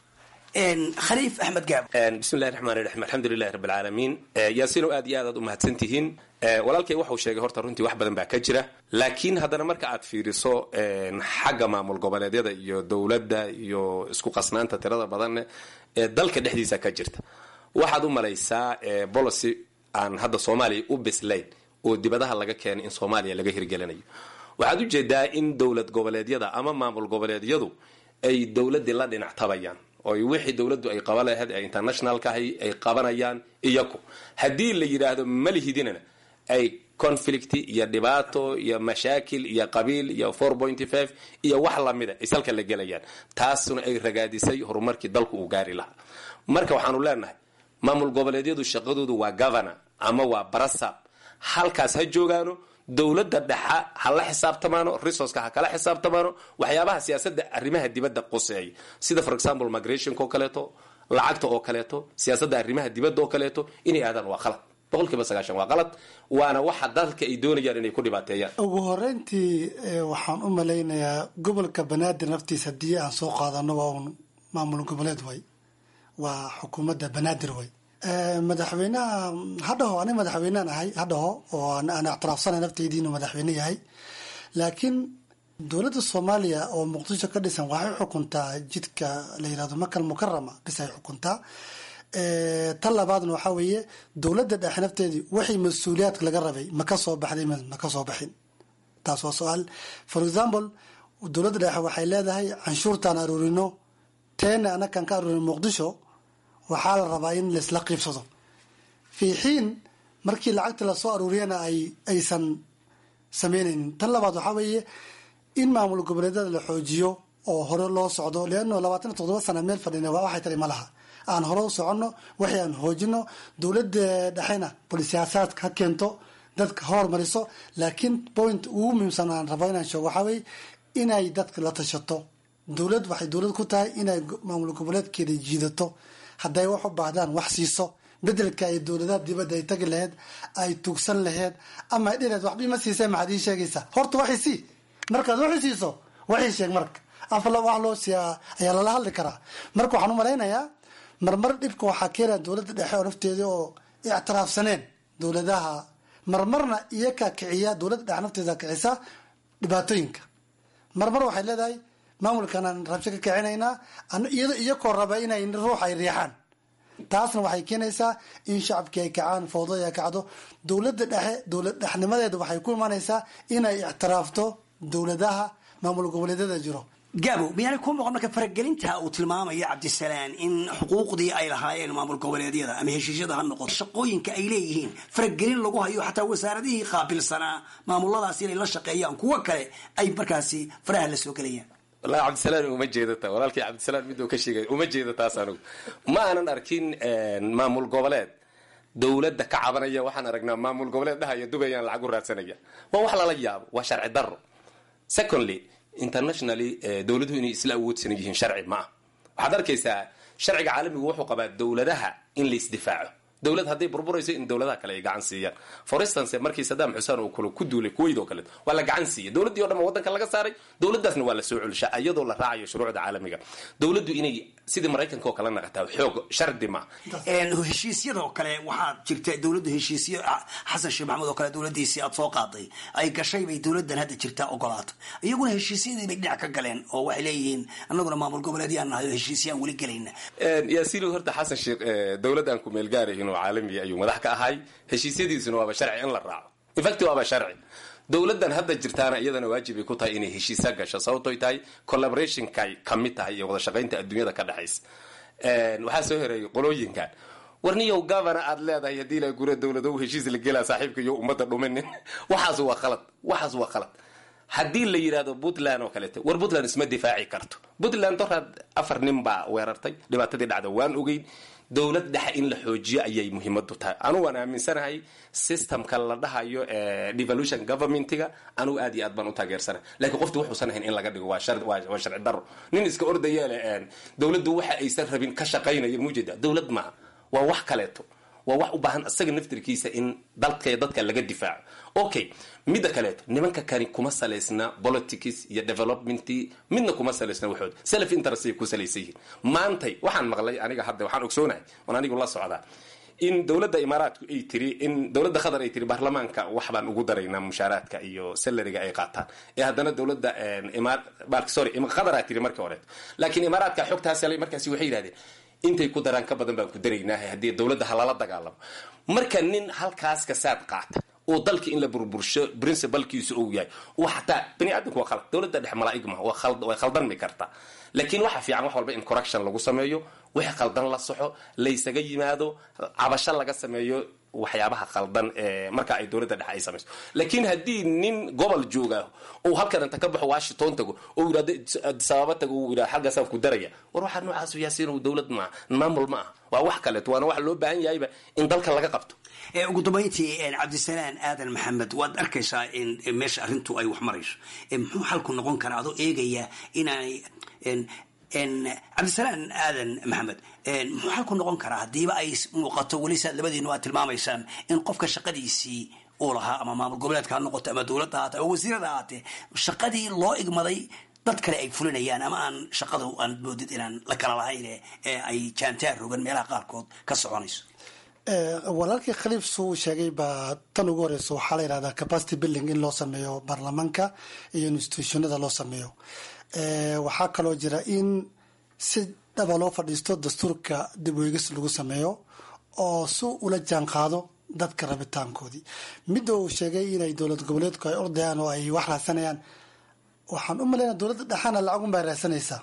khaliif axmed gaab. bismillahi raxmaan raxiim alxamdulilahi rabbi alcaalamiin. yaasiino aad iyo aad aad u mahadsantihiin. walaalkay waxuu sheegay horta runtii wax badan baa ka jira, laakiin haddana marka aad fiiriso xagga maamul goboleedyada iyo dowladda iyo isku qasnaanta tirada badan ee dalka dhexdiisa ka jirta, waxaad u malaysaa policy aan hadda soomaaliya u bislayn oo dibadaha laga keenay in soomaaliya laga hirgelinayo. waxaad u jeedaa in dowlad goboleedyada ama maamul goboleedyadu ay dowladdii la dhinac tabayaan oo wixii dowladdu ay qaban lahayd ee internationalka ahi ay qabanayaan iyaku. haddii la yidhaahdo malihidinana ay conflict iyo dhibaato iyo mashaakil iyo qabiil iyo four point five iyo wax lamida ay salka la gelayaan, taasuna ay ragaadisay horumarkii dalku uu gaari lahaa. marka waxaanu leenahay maamul goboleedyadu shaqadoodu waa governor ama waa barasab, halkaas ha joogaano, dowladda dhexa ha la xisaabtamaano, resourceka ha kala xisaabtamaano, waxyaabaha siyaasadda arrimaha dibadda quseeya sida for example migrationka oo kaleeto, lacagta oo kaleeto, siyaasadda arrimaha dibadda oo kaleeto inay aadaan waa qalad, boqolkiiba sagaashan waa qalad, waana waxa dalka ay doonayaan inay ku dhibaateeyaan. ugu horeyntii waxaan u malaynayaa gobolka banaadir naftiisa haddii aan soo qaadano waa un maamul goboleed way, waa xukuumadda banaadir way. madaxweynaha hadhaho aniga madaxweynaan ahay hadhaho oo aan ictiraafsanay nafteydi inuu madaxweyne yahay, laakiin dowladda soomaaliya oo muqdisho ka dhisan waxay xukuntaa jidka la yirahdo makal mukarama bis ay xukuntaa. tan labaadna waxaa weeye dowladda dhexe nafteedii wixii mas-uuliyaadka laga rabay ma ka soo baxday ma ka soo baxin, taas waa su-aal. for example dowladda dhexe waxay leedahay canshuurtaan aruurino teena anakaan ka aruurin muqdisho waxaa la rabaa in laisla qiibsado fii xiin markii lacagta lasoo aruuriyana ay aysan sameynaynin. tan labaad waxaa weeye in maamul goboleedyada la xoojiyo oo hore loo socdo, leano labaatan iyo toddoba sana meel fadhina waxay tari ma laha, aan hore u soconno waxay aan hoojino, dowladda dhexena bolisiyaasaadka ha keento, dadka hormariso. laakiin point ugu muhiimsan aan rabo inaan sheego waxaa weye inay dadka la tashato. dowlad waxay dowlad ku tahay inay maamul goboleedkeeda jiidato, hadday wax u baahdaan wax siiso, bedelka ay dowladaha dibadda ay tagi laheyd ay tugsan laheyd ama ay dhilaheyd waxbii ma siisay maxaad ii sheegaysaa, horta waxay sii, markaad waxay siiso waxay sheeg, marka afla wax loo siiyaa ayaa lala hadli karaa. marka waxaan u malaynayaa marmar dhibka waxaa keenaya dowladda dhexe oo nafteeda oo ictiraafsaneen dowladaha, marmarna iyakaa kiciya, dowladda dhexe nafteeda kicisa dhibaatooyinka. marmar waxay leedahay maamulkanaan rabsho ka kicinaynaa iyado iyakoo raba inay ruux ay riixaan, taasna waxay keenaysaa in shacabkii ay kacaan, fawdada ay kacdo. dowladda dhexe dowlad dhexnimadeeda waxay ku imanaysaa inay ictiraafto dowladaha maamul goboleedyada jiro. gaabo miyaanay ku muuqan marka faragelinta uu tilmaamaya cabdisalaan in xuquuqdii ay lahaayeen maamul goboleedyada ama heshiisyada ha noqoto shaqooyinka ay leeyihiin faragelin lagu hayo, xataa wasaaradihii qaabilsanaa maamuladaas inay la shaqeeyaan kuwo kale ay markaasi faraha la soo gelayaan. wallahi cabdisalaan uma jeedata walaalkii cabdisalaan miduu ka sheegay uma jeeda taas. anigu ma aanan arkin maamul goboleed dowladda ka cabanaya, waxaan aragnaa maamul goboleed dhahaya dubayaan lacag u raadsanaya. waa wax lala yaabo, waa sharci daro. secondly internationally dowladuhu inay isla awoodsan yihiin sharci ma ah. waxaad arkaysaa sharciga caalamigu wuxuu qabaa dowladaha in la isdifaaco, dowlad hadday burburayso in dowladaha kale ay gacan siiyaan. For instance markii Saddam Hussein uu kula ku duulay Kuwait oo kale waa la gacan siiyay dowladii oo dhan wadanka laga saaray dowladaasna waa la soo culishay iyadoo la raacayo shuruucda caalamiga. dowladdu inay sidii Mareykanka oo kale naqataa xoog shardi ma een heshiisyada oo kale waxa jirta dowladda heshiisyo Xasan Sheikh Maxamed oo kale dowladiisii aad soo qaaday ay gashay bay dowladan hadda jirta ogolaatay iyaguna heshiisyadii bay dhinac ka galeen oo waxay leeyihiin annaguna maamul goboleedyaan nahay heshiisyan wali galayna. een yaasiin horta Xasan Sheikh dowladan ku meel gaarayeen oo caalami ayuu madax ka ahay heshiisyadiisuna waa sharci in la raaco in fact waa sharci. dowladan hadda jirtaana iyadana waajib ay ku tahay inay heshiisa gasho sababtoo ay tahay collaboration kay kamid tahay iyo wada shaqaynta adduunyada ka dhaxaysa. een waxa soo heray qolooyinkan warniyow governor aad leedahay hadii la gura dowladda uu heshiis la gelaa saaxiibka iyo ummadda dhumin waxaas waa khalad waxaas waa khalad. haddii la yiraahdo Puntland oo kale war Puntland isma difaaci karto. Puntland torad afar nin baa weerartay dhibaatadii dhacday waan ogeyn dowlad dhexe in la xoojiyo ayay muhiimadu tahay. anu waan aaminsanahay systemka la dhahayo devolution governmentiga anu aad iyo aad baan u taageersanahay laakiin qoftu wuxuu sanayn in laga dhigo waa sharci waa sharci daro nin iska ordaya leen dowladdu waxa aysan rabin ka shaqeynaya muujida dowlad ma waa wax kaleeto waa wax u baahan asaga naftirkiisa in dalka dadka laga difaaco. okay midda kaleeto nimanka kani kuma saleysna politics iyo development midna kuma saleysna waxood self interest ku saleysiin. maantay waxaan maqlay aniga hadda waxaan ogsoonahay oo anigu la socdaa in dowladda Imaaraadku ay tiri in dowladda Qatar ay tiri baarlamaanka wax baan ugu daraynaa mushaaraadka iyo salariga ay qaataan ee haddana dowladda Imaaraad sorry Qatar ay tiri markii hore laakiin Imaaraadka xogtaas ay markaasi waxay yiraahdeen intay ku daraan ka badan baan ku daraynaa hadii dowladda halala dagaalamo. marka nin halkaas ka saad qaata oo dalka in la burbursho principalkiisu uu yahay oo xataa bani aadamku waa khalad dowladda dhex malaa'ig ma waa khalad way khaldan mi karta laakiin waxa fiican wax walba in correction lagu sameeyo wixii khaldan la saxo la isaga yimaado cabasho laga sameeyo waxyaabaha khaldan ee marka ay dowladda dhex ay samayso. laakiin hadii nin gobol jooga oo halkan inta ka baxo Washington tago oo yiraahdo sabab tago oo yiraahdo xagga saf ku daraya war waxa noocaas u yaasiin oo dowlad ma maamul ma waa wax kale waana wax loo baahan yahay in dalka laga qabto. ee ugu dambeyntii Cabdisalaan Aadan Maxamed waad arkaysaa in meesha arintu ay wax marayso ee muxuu xalku noqon karaa adoo eegaya inay in in Cabdisalaan Aadan Maxamed een muxuu xalku noqon karaa hadiiba ay muuqato wali labadiina waa tilmaamaysan in qofka shaqadiisii oo lahaa ama maamul goboleedka noqoto ama dowladda ha ama wasiirada ha shaqadii loo igmaday dad kale ay fulinayaan ama aan shaqadu aan boodid inaan la kala lahayn ee ay jaantaar rogan meelaha qaarkood ka soconayso. walaalkii khaliif suu sheegay baa tan ugu horeysa waxaa la yidhahdaa capacity building in loo sameeyo baarlamaanka iyo institutionada loo sameeyo. waxaa kaloo jira in si dhaba loo fadhiisto dastuurka dib u eegis lagu sameeyo oo si ula jaan qaado dadka rabitaankoodii. midda uu sheegay inay dowlad goboleedku ay ordayaan oo ay wax raadsanayaan waxaan u malaynaa dowladda dhexaana lacag unbay raadsanaysaa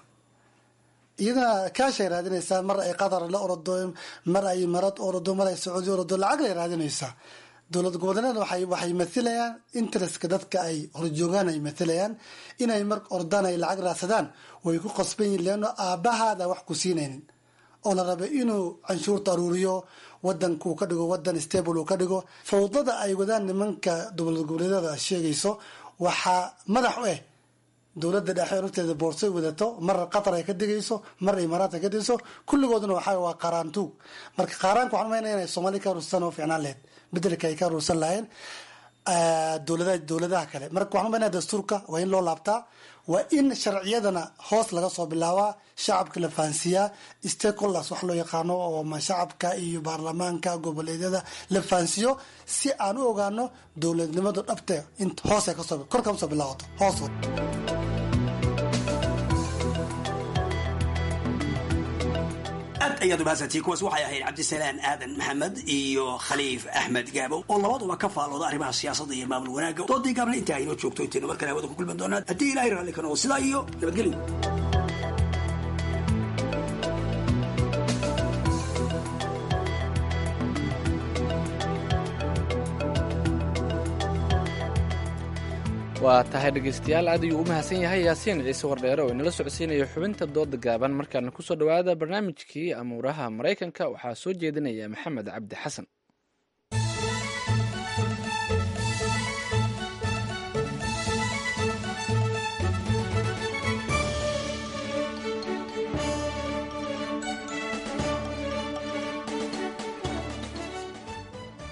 iyadana kaashay raadinaysaa mar ay Qatar la ordo mar ay Imaaraad ordo mar ay Sacuudi ordo lacag ay raadinaysaa. dowlad goboleedyada waxay waxay mathalayaan interestka dadka ay horjoogaan ay mathalayaan inay mar ordaan ay lacag raadsadaan way ku qasban yihiin aabahaada wax ku siinaynin oo la rabo inuu canshuurta aruuriyo wadanku ka dhigo wadan stable uu ka dhigo. fawdada ay wadaan nimanka dowlad goboleedyada sheegayso waxa madax u ah dowladda dhexe runteeda boorso wadato mar Qatar ay ka digayso mar Imaaraad ay ka digayso kulligoodna waxa waa qaraantu. marka qaraanku waxaan meenayaa inay Soomaaliya ka ruusan oo fiicnaan leed bedelka ay ka ruusan lahayn dowladaha dowladaha kale. marka waxaan meenayaa dastuurka waa in loo laabtaa waa in sharciyadana hoos laga soo bilaabaa shacabka la fahansiiyaa stakeholders wax loo yaqaano oo ma shacabka iyo baarlamaanka goboleedyada la fahansiiyo si aan u ogaano dowladnimadu dhabta in hoos ay ka soo kor ka soo bilaabato hoos. ayaad ubaasatay kuwaas waxay ahayd Cabdisalaan Aadan Maxamed iyo Khaliif Axmed Gaabo oo labaduba ka faalooda arrimaha siyaasadda iyo maamul wanaagga doodii gaabna inta ay noo joogto inta mar kale wada ku kulman doonaa haddii Ilaahay raalli ka noqdo sidaa iyo nabadgelyo. waa tahay dhegaystayaal aad ayuu u mahadsan yahay yaasiin ciise wardheere oo inala socodsiinaya xubinta dooda gaaban. markaana kusoo dhawaada barnaamijkii amuuraha maraykanka waxaa soo jeedinaya maxamed cabdi xasan.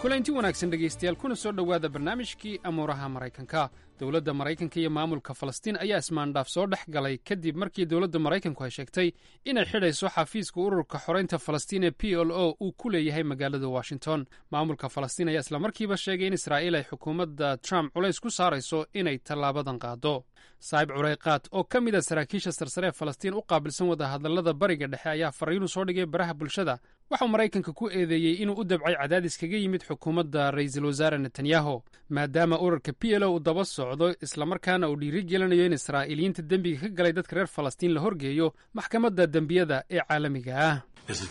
kulanti wanaagsan dhegaystayaal kuna soo dhowaada barnaamijkii amuuraha maraykanka dowladda maraykanka iyo maamulka falastiin ayaa ismaandhaaf soo dhex galay kadib markii dowladda maraykanku ay sheegtay inay xidhayso xafiiska ururka xoraynta falastiin ee p l o uu ku leeyahay magaalada washington maamulka falastiin ayaa islamarkiiba sheegay in israa'iil ay xukuumadda trump culays ku saarayso inay tallaabadan qaado saa'ib cureyqaad oo ka mid a saraakiisha sarsare ee falastiin u qaabilsan wadahadallada bariga dhexe ayaa fariinu soo dhigay baraha bulshada waxauu maraykanka ku eedeeyey inuu u dabcay cadaadis kaga yimid xukuumadda ra'iisul wasaare netanyahu maadaama ururka p l o uu daba socdo islamarkaana uu dhiiri gelinayo in israa'iiliyiinta dembiga ka galay dadka reer falastiin la horgeeyo maxkamadda dembiyada ee caalamiga ah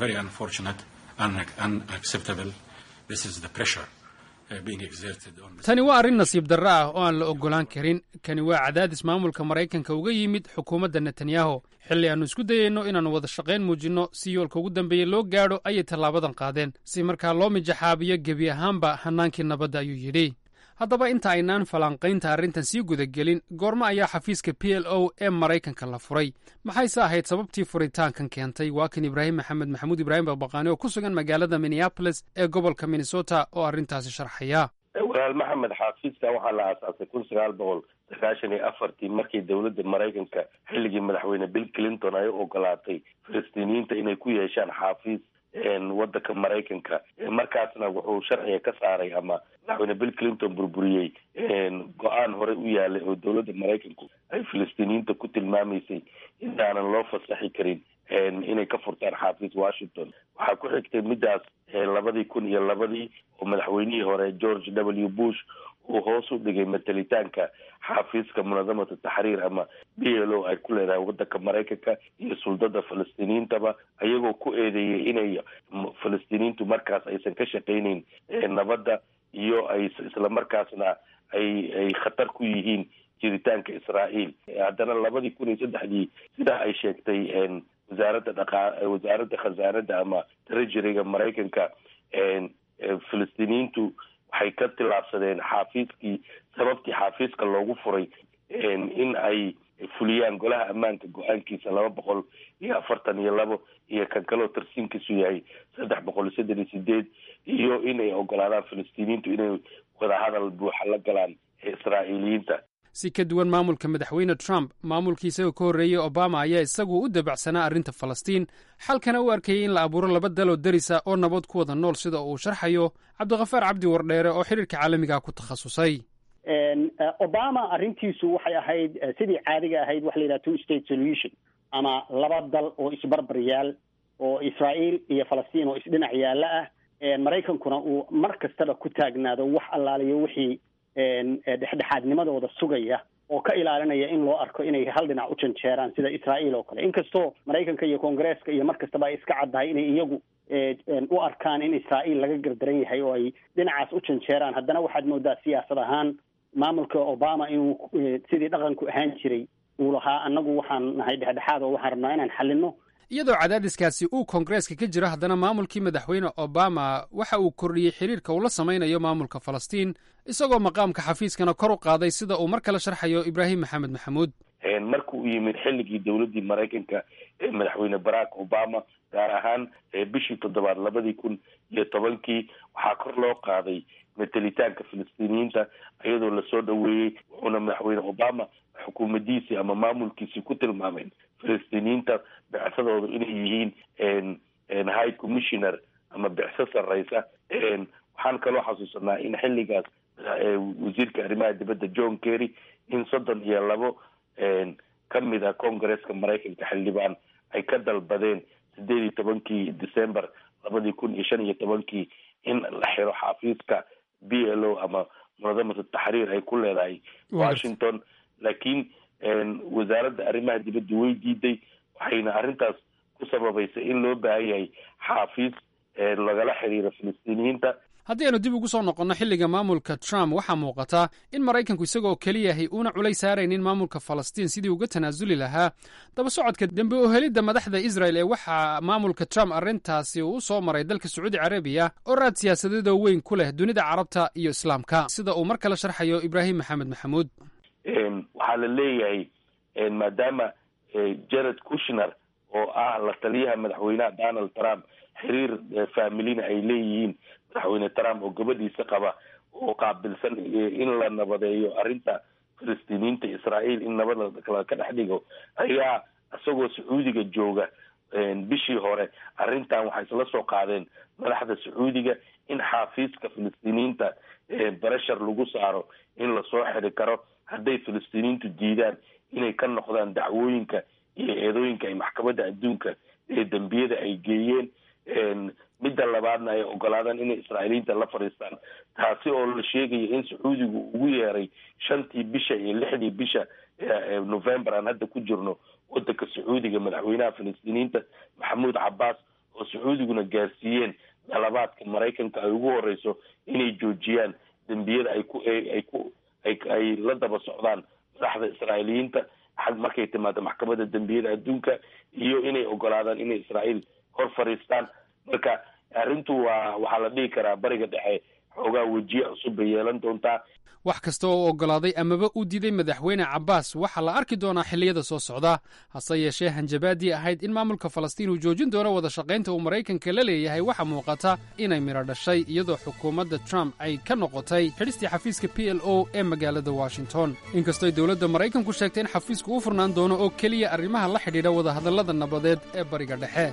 tani waa arrin nasiib darro ah oo aan la oggolaan karin kani waa cadaadis maamulka maraykanka uga yimid xukuumadda netanyahu xilli aannu isku dayayno inaannu wada shaqayn muujinno si yoolka ugu dambeeya loo gaadho ayay tallaabadan qaadeen si markaa loo mijaxaabiyo gebi ahaanba hannaankii nabadda ayuu yidhi haddaba inta aynaan falanqaynta arrintan sii gudagelin goormo ayaa xafiiska p l o ee maraykanka la furay maxayse ahayd sababtii furitaankan keentay waa kan ibraahim maxamed maxamuud ibraahim baqbaqaani oo ku sugan magaalada minneabolis ee gobolka minnesota oo arrintaasi sharxaya walaal maxamed xafiiska waxaa la aasaasay kun sagaal boqol sagaashan iyo afartii markii dowladda maraykanka xilligii madaxweyne bill clinton ay u ogolaatay falastiiniyiinta inay ku yeeshaan xafiis wadanka maraykanka markaasna wuxuu sharciga ka saaray ama madaxweyne bill clinton burburiyey go-aan horey u yaalay oo dowladda maraykanku ay falastiiniyiinta ku tilmaamaysay intaanan loo fasaxi karin inay ka furtaan xafiis washington waxaa ku xigtay midaas labadii kun iyo labadii oo madaxweynihii hore george w bush uu hoos u dhigay matalitaanka xafiiska munadamata taxriir ama b l o ay ku leedahay wadanka maraykanka iyo suldada falastiiniyiintaba ayagoo ku eedeeyey inay falastiiniyiintu markaas aysan ka shaqayneyn nabadda iyo ay islamarkaasna ay ay khatar ku yihiin jiritaanka israa'iil haddana labadii kun iyo saddexdii sidaa ay sheegtay wasaaradda dhaqa wasaaradda khasaanada ama treasuryga maraykanka falastiiniyiintu waxay ka tillaabsadeen xafiiskii sababtii xafiiska loogu furay in ay fuliyaan golaha ammaanka go-aankiisa laba boqol iyo afartan iyo labo iyo kan kaloo tarsiinkiisu yahay saddex boqol iyo soddon iyo sideed iyo inay ogolaadaan falastiiniyiintu inay wadahadal buuxa la galaan israa'iiliyiinta si ka duwan maamulka madaxweyne trump maamulkii isagoo ka horreeyey obama ayaa isagu u dabacsanaa arrinta falastiin xalkana u arkayay in la abuuro laba daloo darisa oo nabad ku wada nool sida uu sharxayo cabdikafaar cabdi wardheere oo xiriirka caalamiga ku takhasusay obama arrintiisu waxay ahayd sidii caadiga ahayd waxa la yidhaha two state solution ama laba dal oo isbarbar yaal oo israa'iil iyo falastiin oo isdhinac yaalla ah maraykankuna uu mar kastaba ku taagnaado wax allaaliyo wixii dhexdhexaadnimadooda sugaya oo ka ilaalinaya in loo arko inay hal dhinac u janjeeraan sida israa'iil oo kale inkastoo maraykanka iyo koongareeska iyo mar kastaba ay iska caddahay inay iyagu u arkaan in israa'iil laga gardaran yahay oo ay dhinacaas u janjeeraan haddana waxaad moodaa siyaasad ahaan maamulka obama inuu sidii dhaqanku ahaan jiray uu lahaa annagu waxaan nahay dhexdhexaad oo waxaan rabnaa inaan xalino iyadoo cadaadiskaasi uu koongareeska ka jiro haddana maamulkii madaxweyne obama waxa uu kordhiyey xiriirka uu la samaynayo maamulka falastiin isagoo maqaamka xafiiskana kor u qaaday sida uu mar kale sharxayo ibraahim maxamed maxamuud marka uu yimid xilligii dowladdii maraykanka ee madaxweyne barack obama gaar ahaan bishii toddobaad labadii kun iyo tobankii waxaa kor loo qaaday matalitaanka falastiiniyiinta iyadoo lasoo dhoweeyey wuxuuna madaxweyne obama xukuumadiisii ama maamulkiisii ku tilmaameen falastiiniyiinta bicsadooda inay yihiin high commissioner ama bicso sarreysa waxaan kaloo xasuusanaa in xilligaas wasiirka arrimaha dibadda john kerry in soddon iyo labo ka mid a congaresska maraykanka xildhibaan ay ka dalbadeen sideed iyo tobankii december labadii kun iyo shan iyo tobankii in la xiro xafiiska b l o ama munadamata taxriir ay ku leedahay washington laakiin wasaaradda arrimaha dibadda way diiday waxayna arrintaas ku sababaysay in loo baahan yahay xaafiis lagala xiriiro falastiiniyiinta haddii aynu dib ugu soo noqonno xilliga maamulka trump waxaa muuqataa in maraykanku isagoo keliyahay uuna culays saaraynin maamulka falastiin sidii uga tanaasuli lahaa daba socodka dembe oo helidda madaxda israel ee waxaa maamulka trump arrintaasi uu soo maray dalka sacuudi carabiya oo raad siyaasadeedoo weyn ku leh dunida carabta iyo islaamka sida uu mar kale sharxayo ibraahim maxamed maxamuud waxaa la leeyahay maadaama jared kushner oo ah la taliyaha madaxweynaha donald trump xiriir faamilina ay leeyihiin madaxweyne trump oo gabadhiisa qaba oo qaabilsan in la nabadeeyo arrinta filistiiniinta israael in nabad la ka dhex dhigo ayaa isagoo sacuudiga jooga bishii hore arrintan waxay isla soo qaadeen madaxda sacuudiga in xaafiiska filistiiniinta barashar lagu saaro in lasoo xiri karo hadday filistiiniintu diidaan inay ka noqdaan dacwooyinka iyo eedooyinka ay maxkamadda adduunka ee dembiyada ay geeyeen midda labaadna ay ogolaadaan inay israa'iiliinta la fadhiistaan taasi oo la sheegaya in sacuudigu ugu yeeray shantii bisha iyo lixdii bisha november aan hadda ku jirno wadanka sacuudiga madaxweynaha filistiiniinta maxamuud cabbaas oo sacuudiguna gaarsiiyeen dalabaadka maraykanka ay ugu horeyso inay joojiyaan dembiyada ay ku ay ku ay la daba socdaan madaxda israa'iiliyiinta xag markay timaado maxkamadda dembiyada adduunka iyo inay ogolaadaan inay israa'iil hor fadhiistaan marka arrintu waa waxaa la dhihi karaa bariga dhexe xoogaa wejiye cusub bay yeelan doontaa wax kasta oo oggolaaday amaba u diiday madaxweyne cabbaas waxaa la arki doonaa xilliyada soo socda hase yeeshee hanjabaadii ahayd in maamulka falastiin uu joojin doono wada shaqaynta uu maraykanka la leeyahay waxaa muuqata inay midho dhashay iyadoo xukuumadda trump ay ka noqotay xidhistii xafiiska p l o ee magaalada washington inkastooy dowladda maraykanku sheegtay in xafiisku u furnaan doono oo keliya arrimaha la xidhiidha wadahadallada nabadeed ee bariga dhexe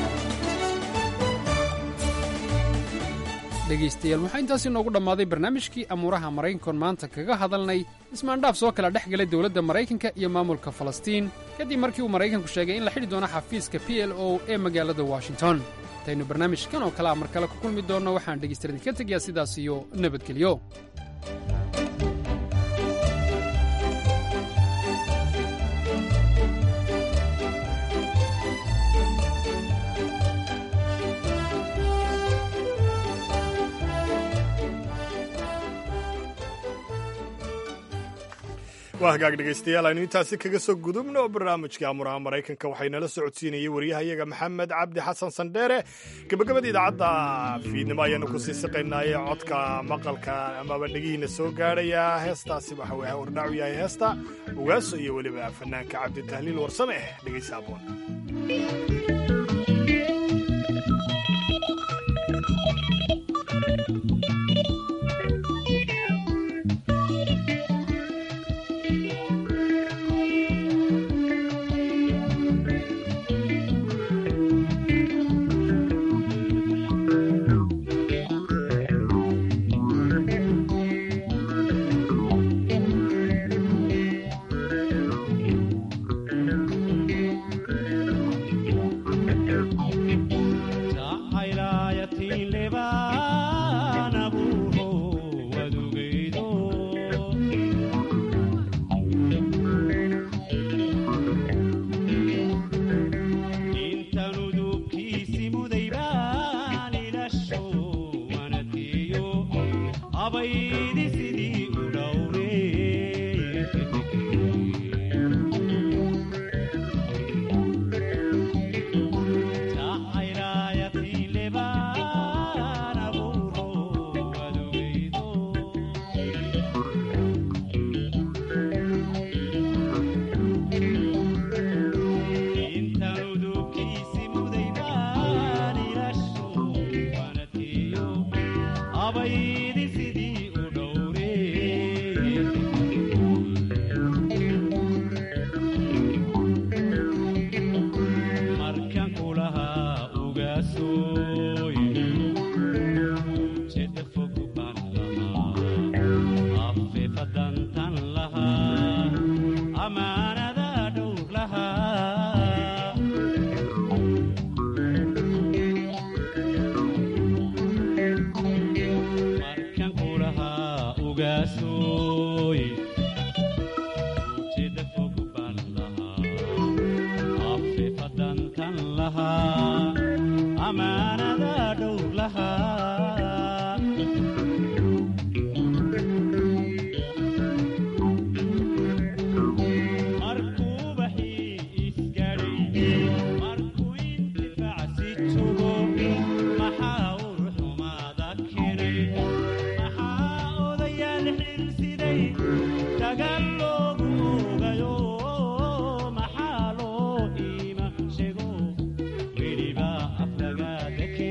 dhegaystayaal waxaa intaasi noogu dhammaaday barnaamijkii amuuraha maraykankoon maanta kaga hadalnay ismaandhaaf soo kala dhex galay dowladda maraykanka iyo maamulka falastiin kadib markii uu maraykanku sheegay in la xidhi doono xafiiska p l o ee magaalada washington intaynu barnaamijkan oo kale a mar kale ku kulmi doonno waxaan dhegaystayaal idinka tegayaa sidaas iyo nabadgelyo waa hagaag dhegaystayaal aynu intaasi kaga soo gudubno barnaamijka amuraha maraykanka waxaynala socodsiinayay waryahayaga maxamed cabdi xasan sandheere gebagabada idaacadda fiidnimo ayaanu ku sii siqaynaaye codka maqalka amaba dhegihiina soo gaadhaya heestaasi waxa weye ordhaacu yahay heesta ugaaso iyo weliba fanaanka cabdi tahliil warsame dhegaysa aboon Weliba aflagaada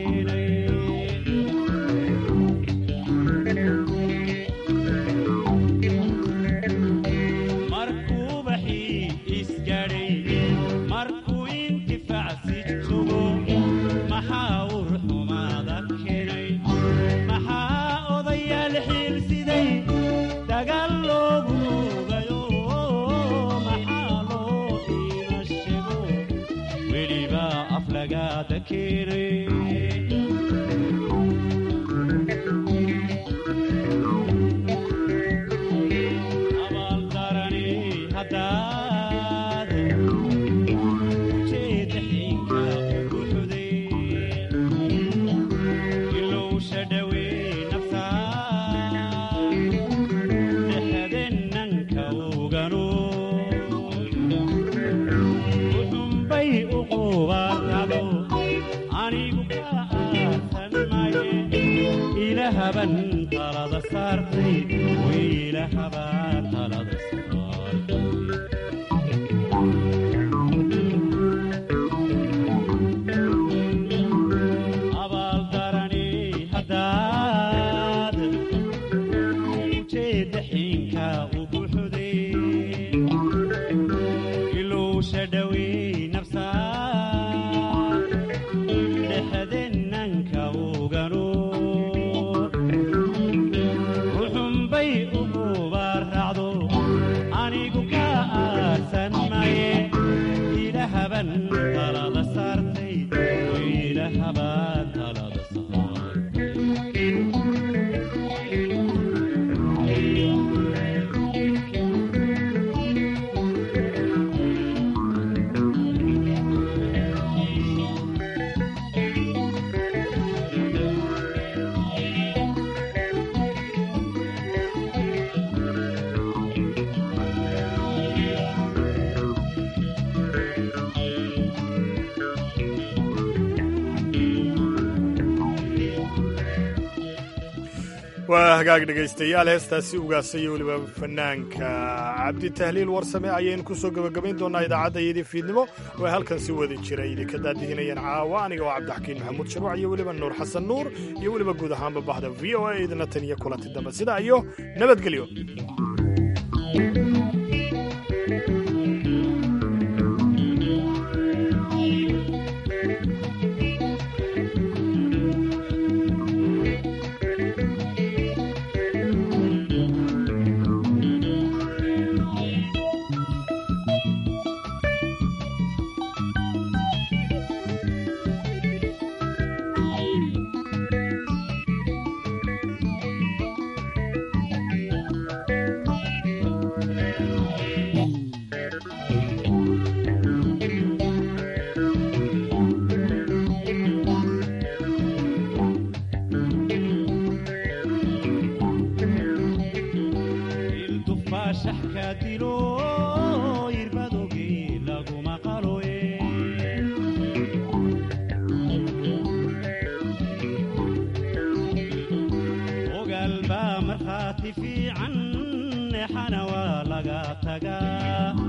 waa hagaag dhegaystayaal heestaasi ugaasaya weliba fanaanka cabdi tahliil warsame ayaynu ku soo gebagabayn doonaa idaacaddaiyadii fiidnimo oo ay halkan si wadi jira idinka daadihinayaan caawa aniga oo cabdixakiin maxamuud sharwac iyo weliba nuur xasan nuur iyo weliba guud ahaanba bahda v o a idina tan iyo kulanti dambe sidaa iyo nabadgelyo. markhaati fiican xana waa laga tagaa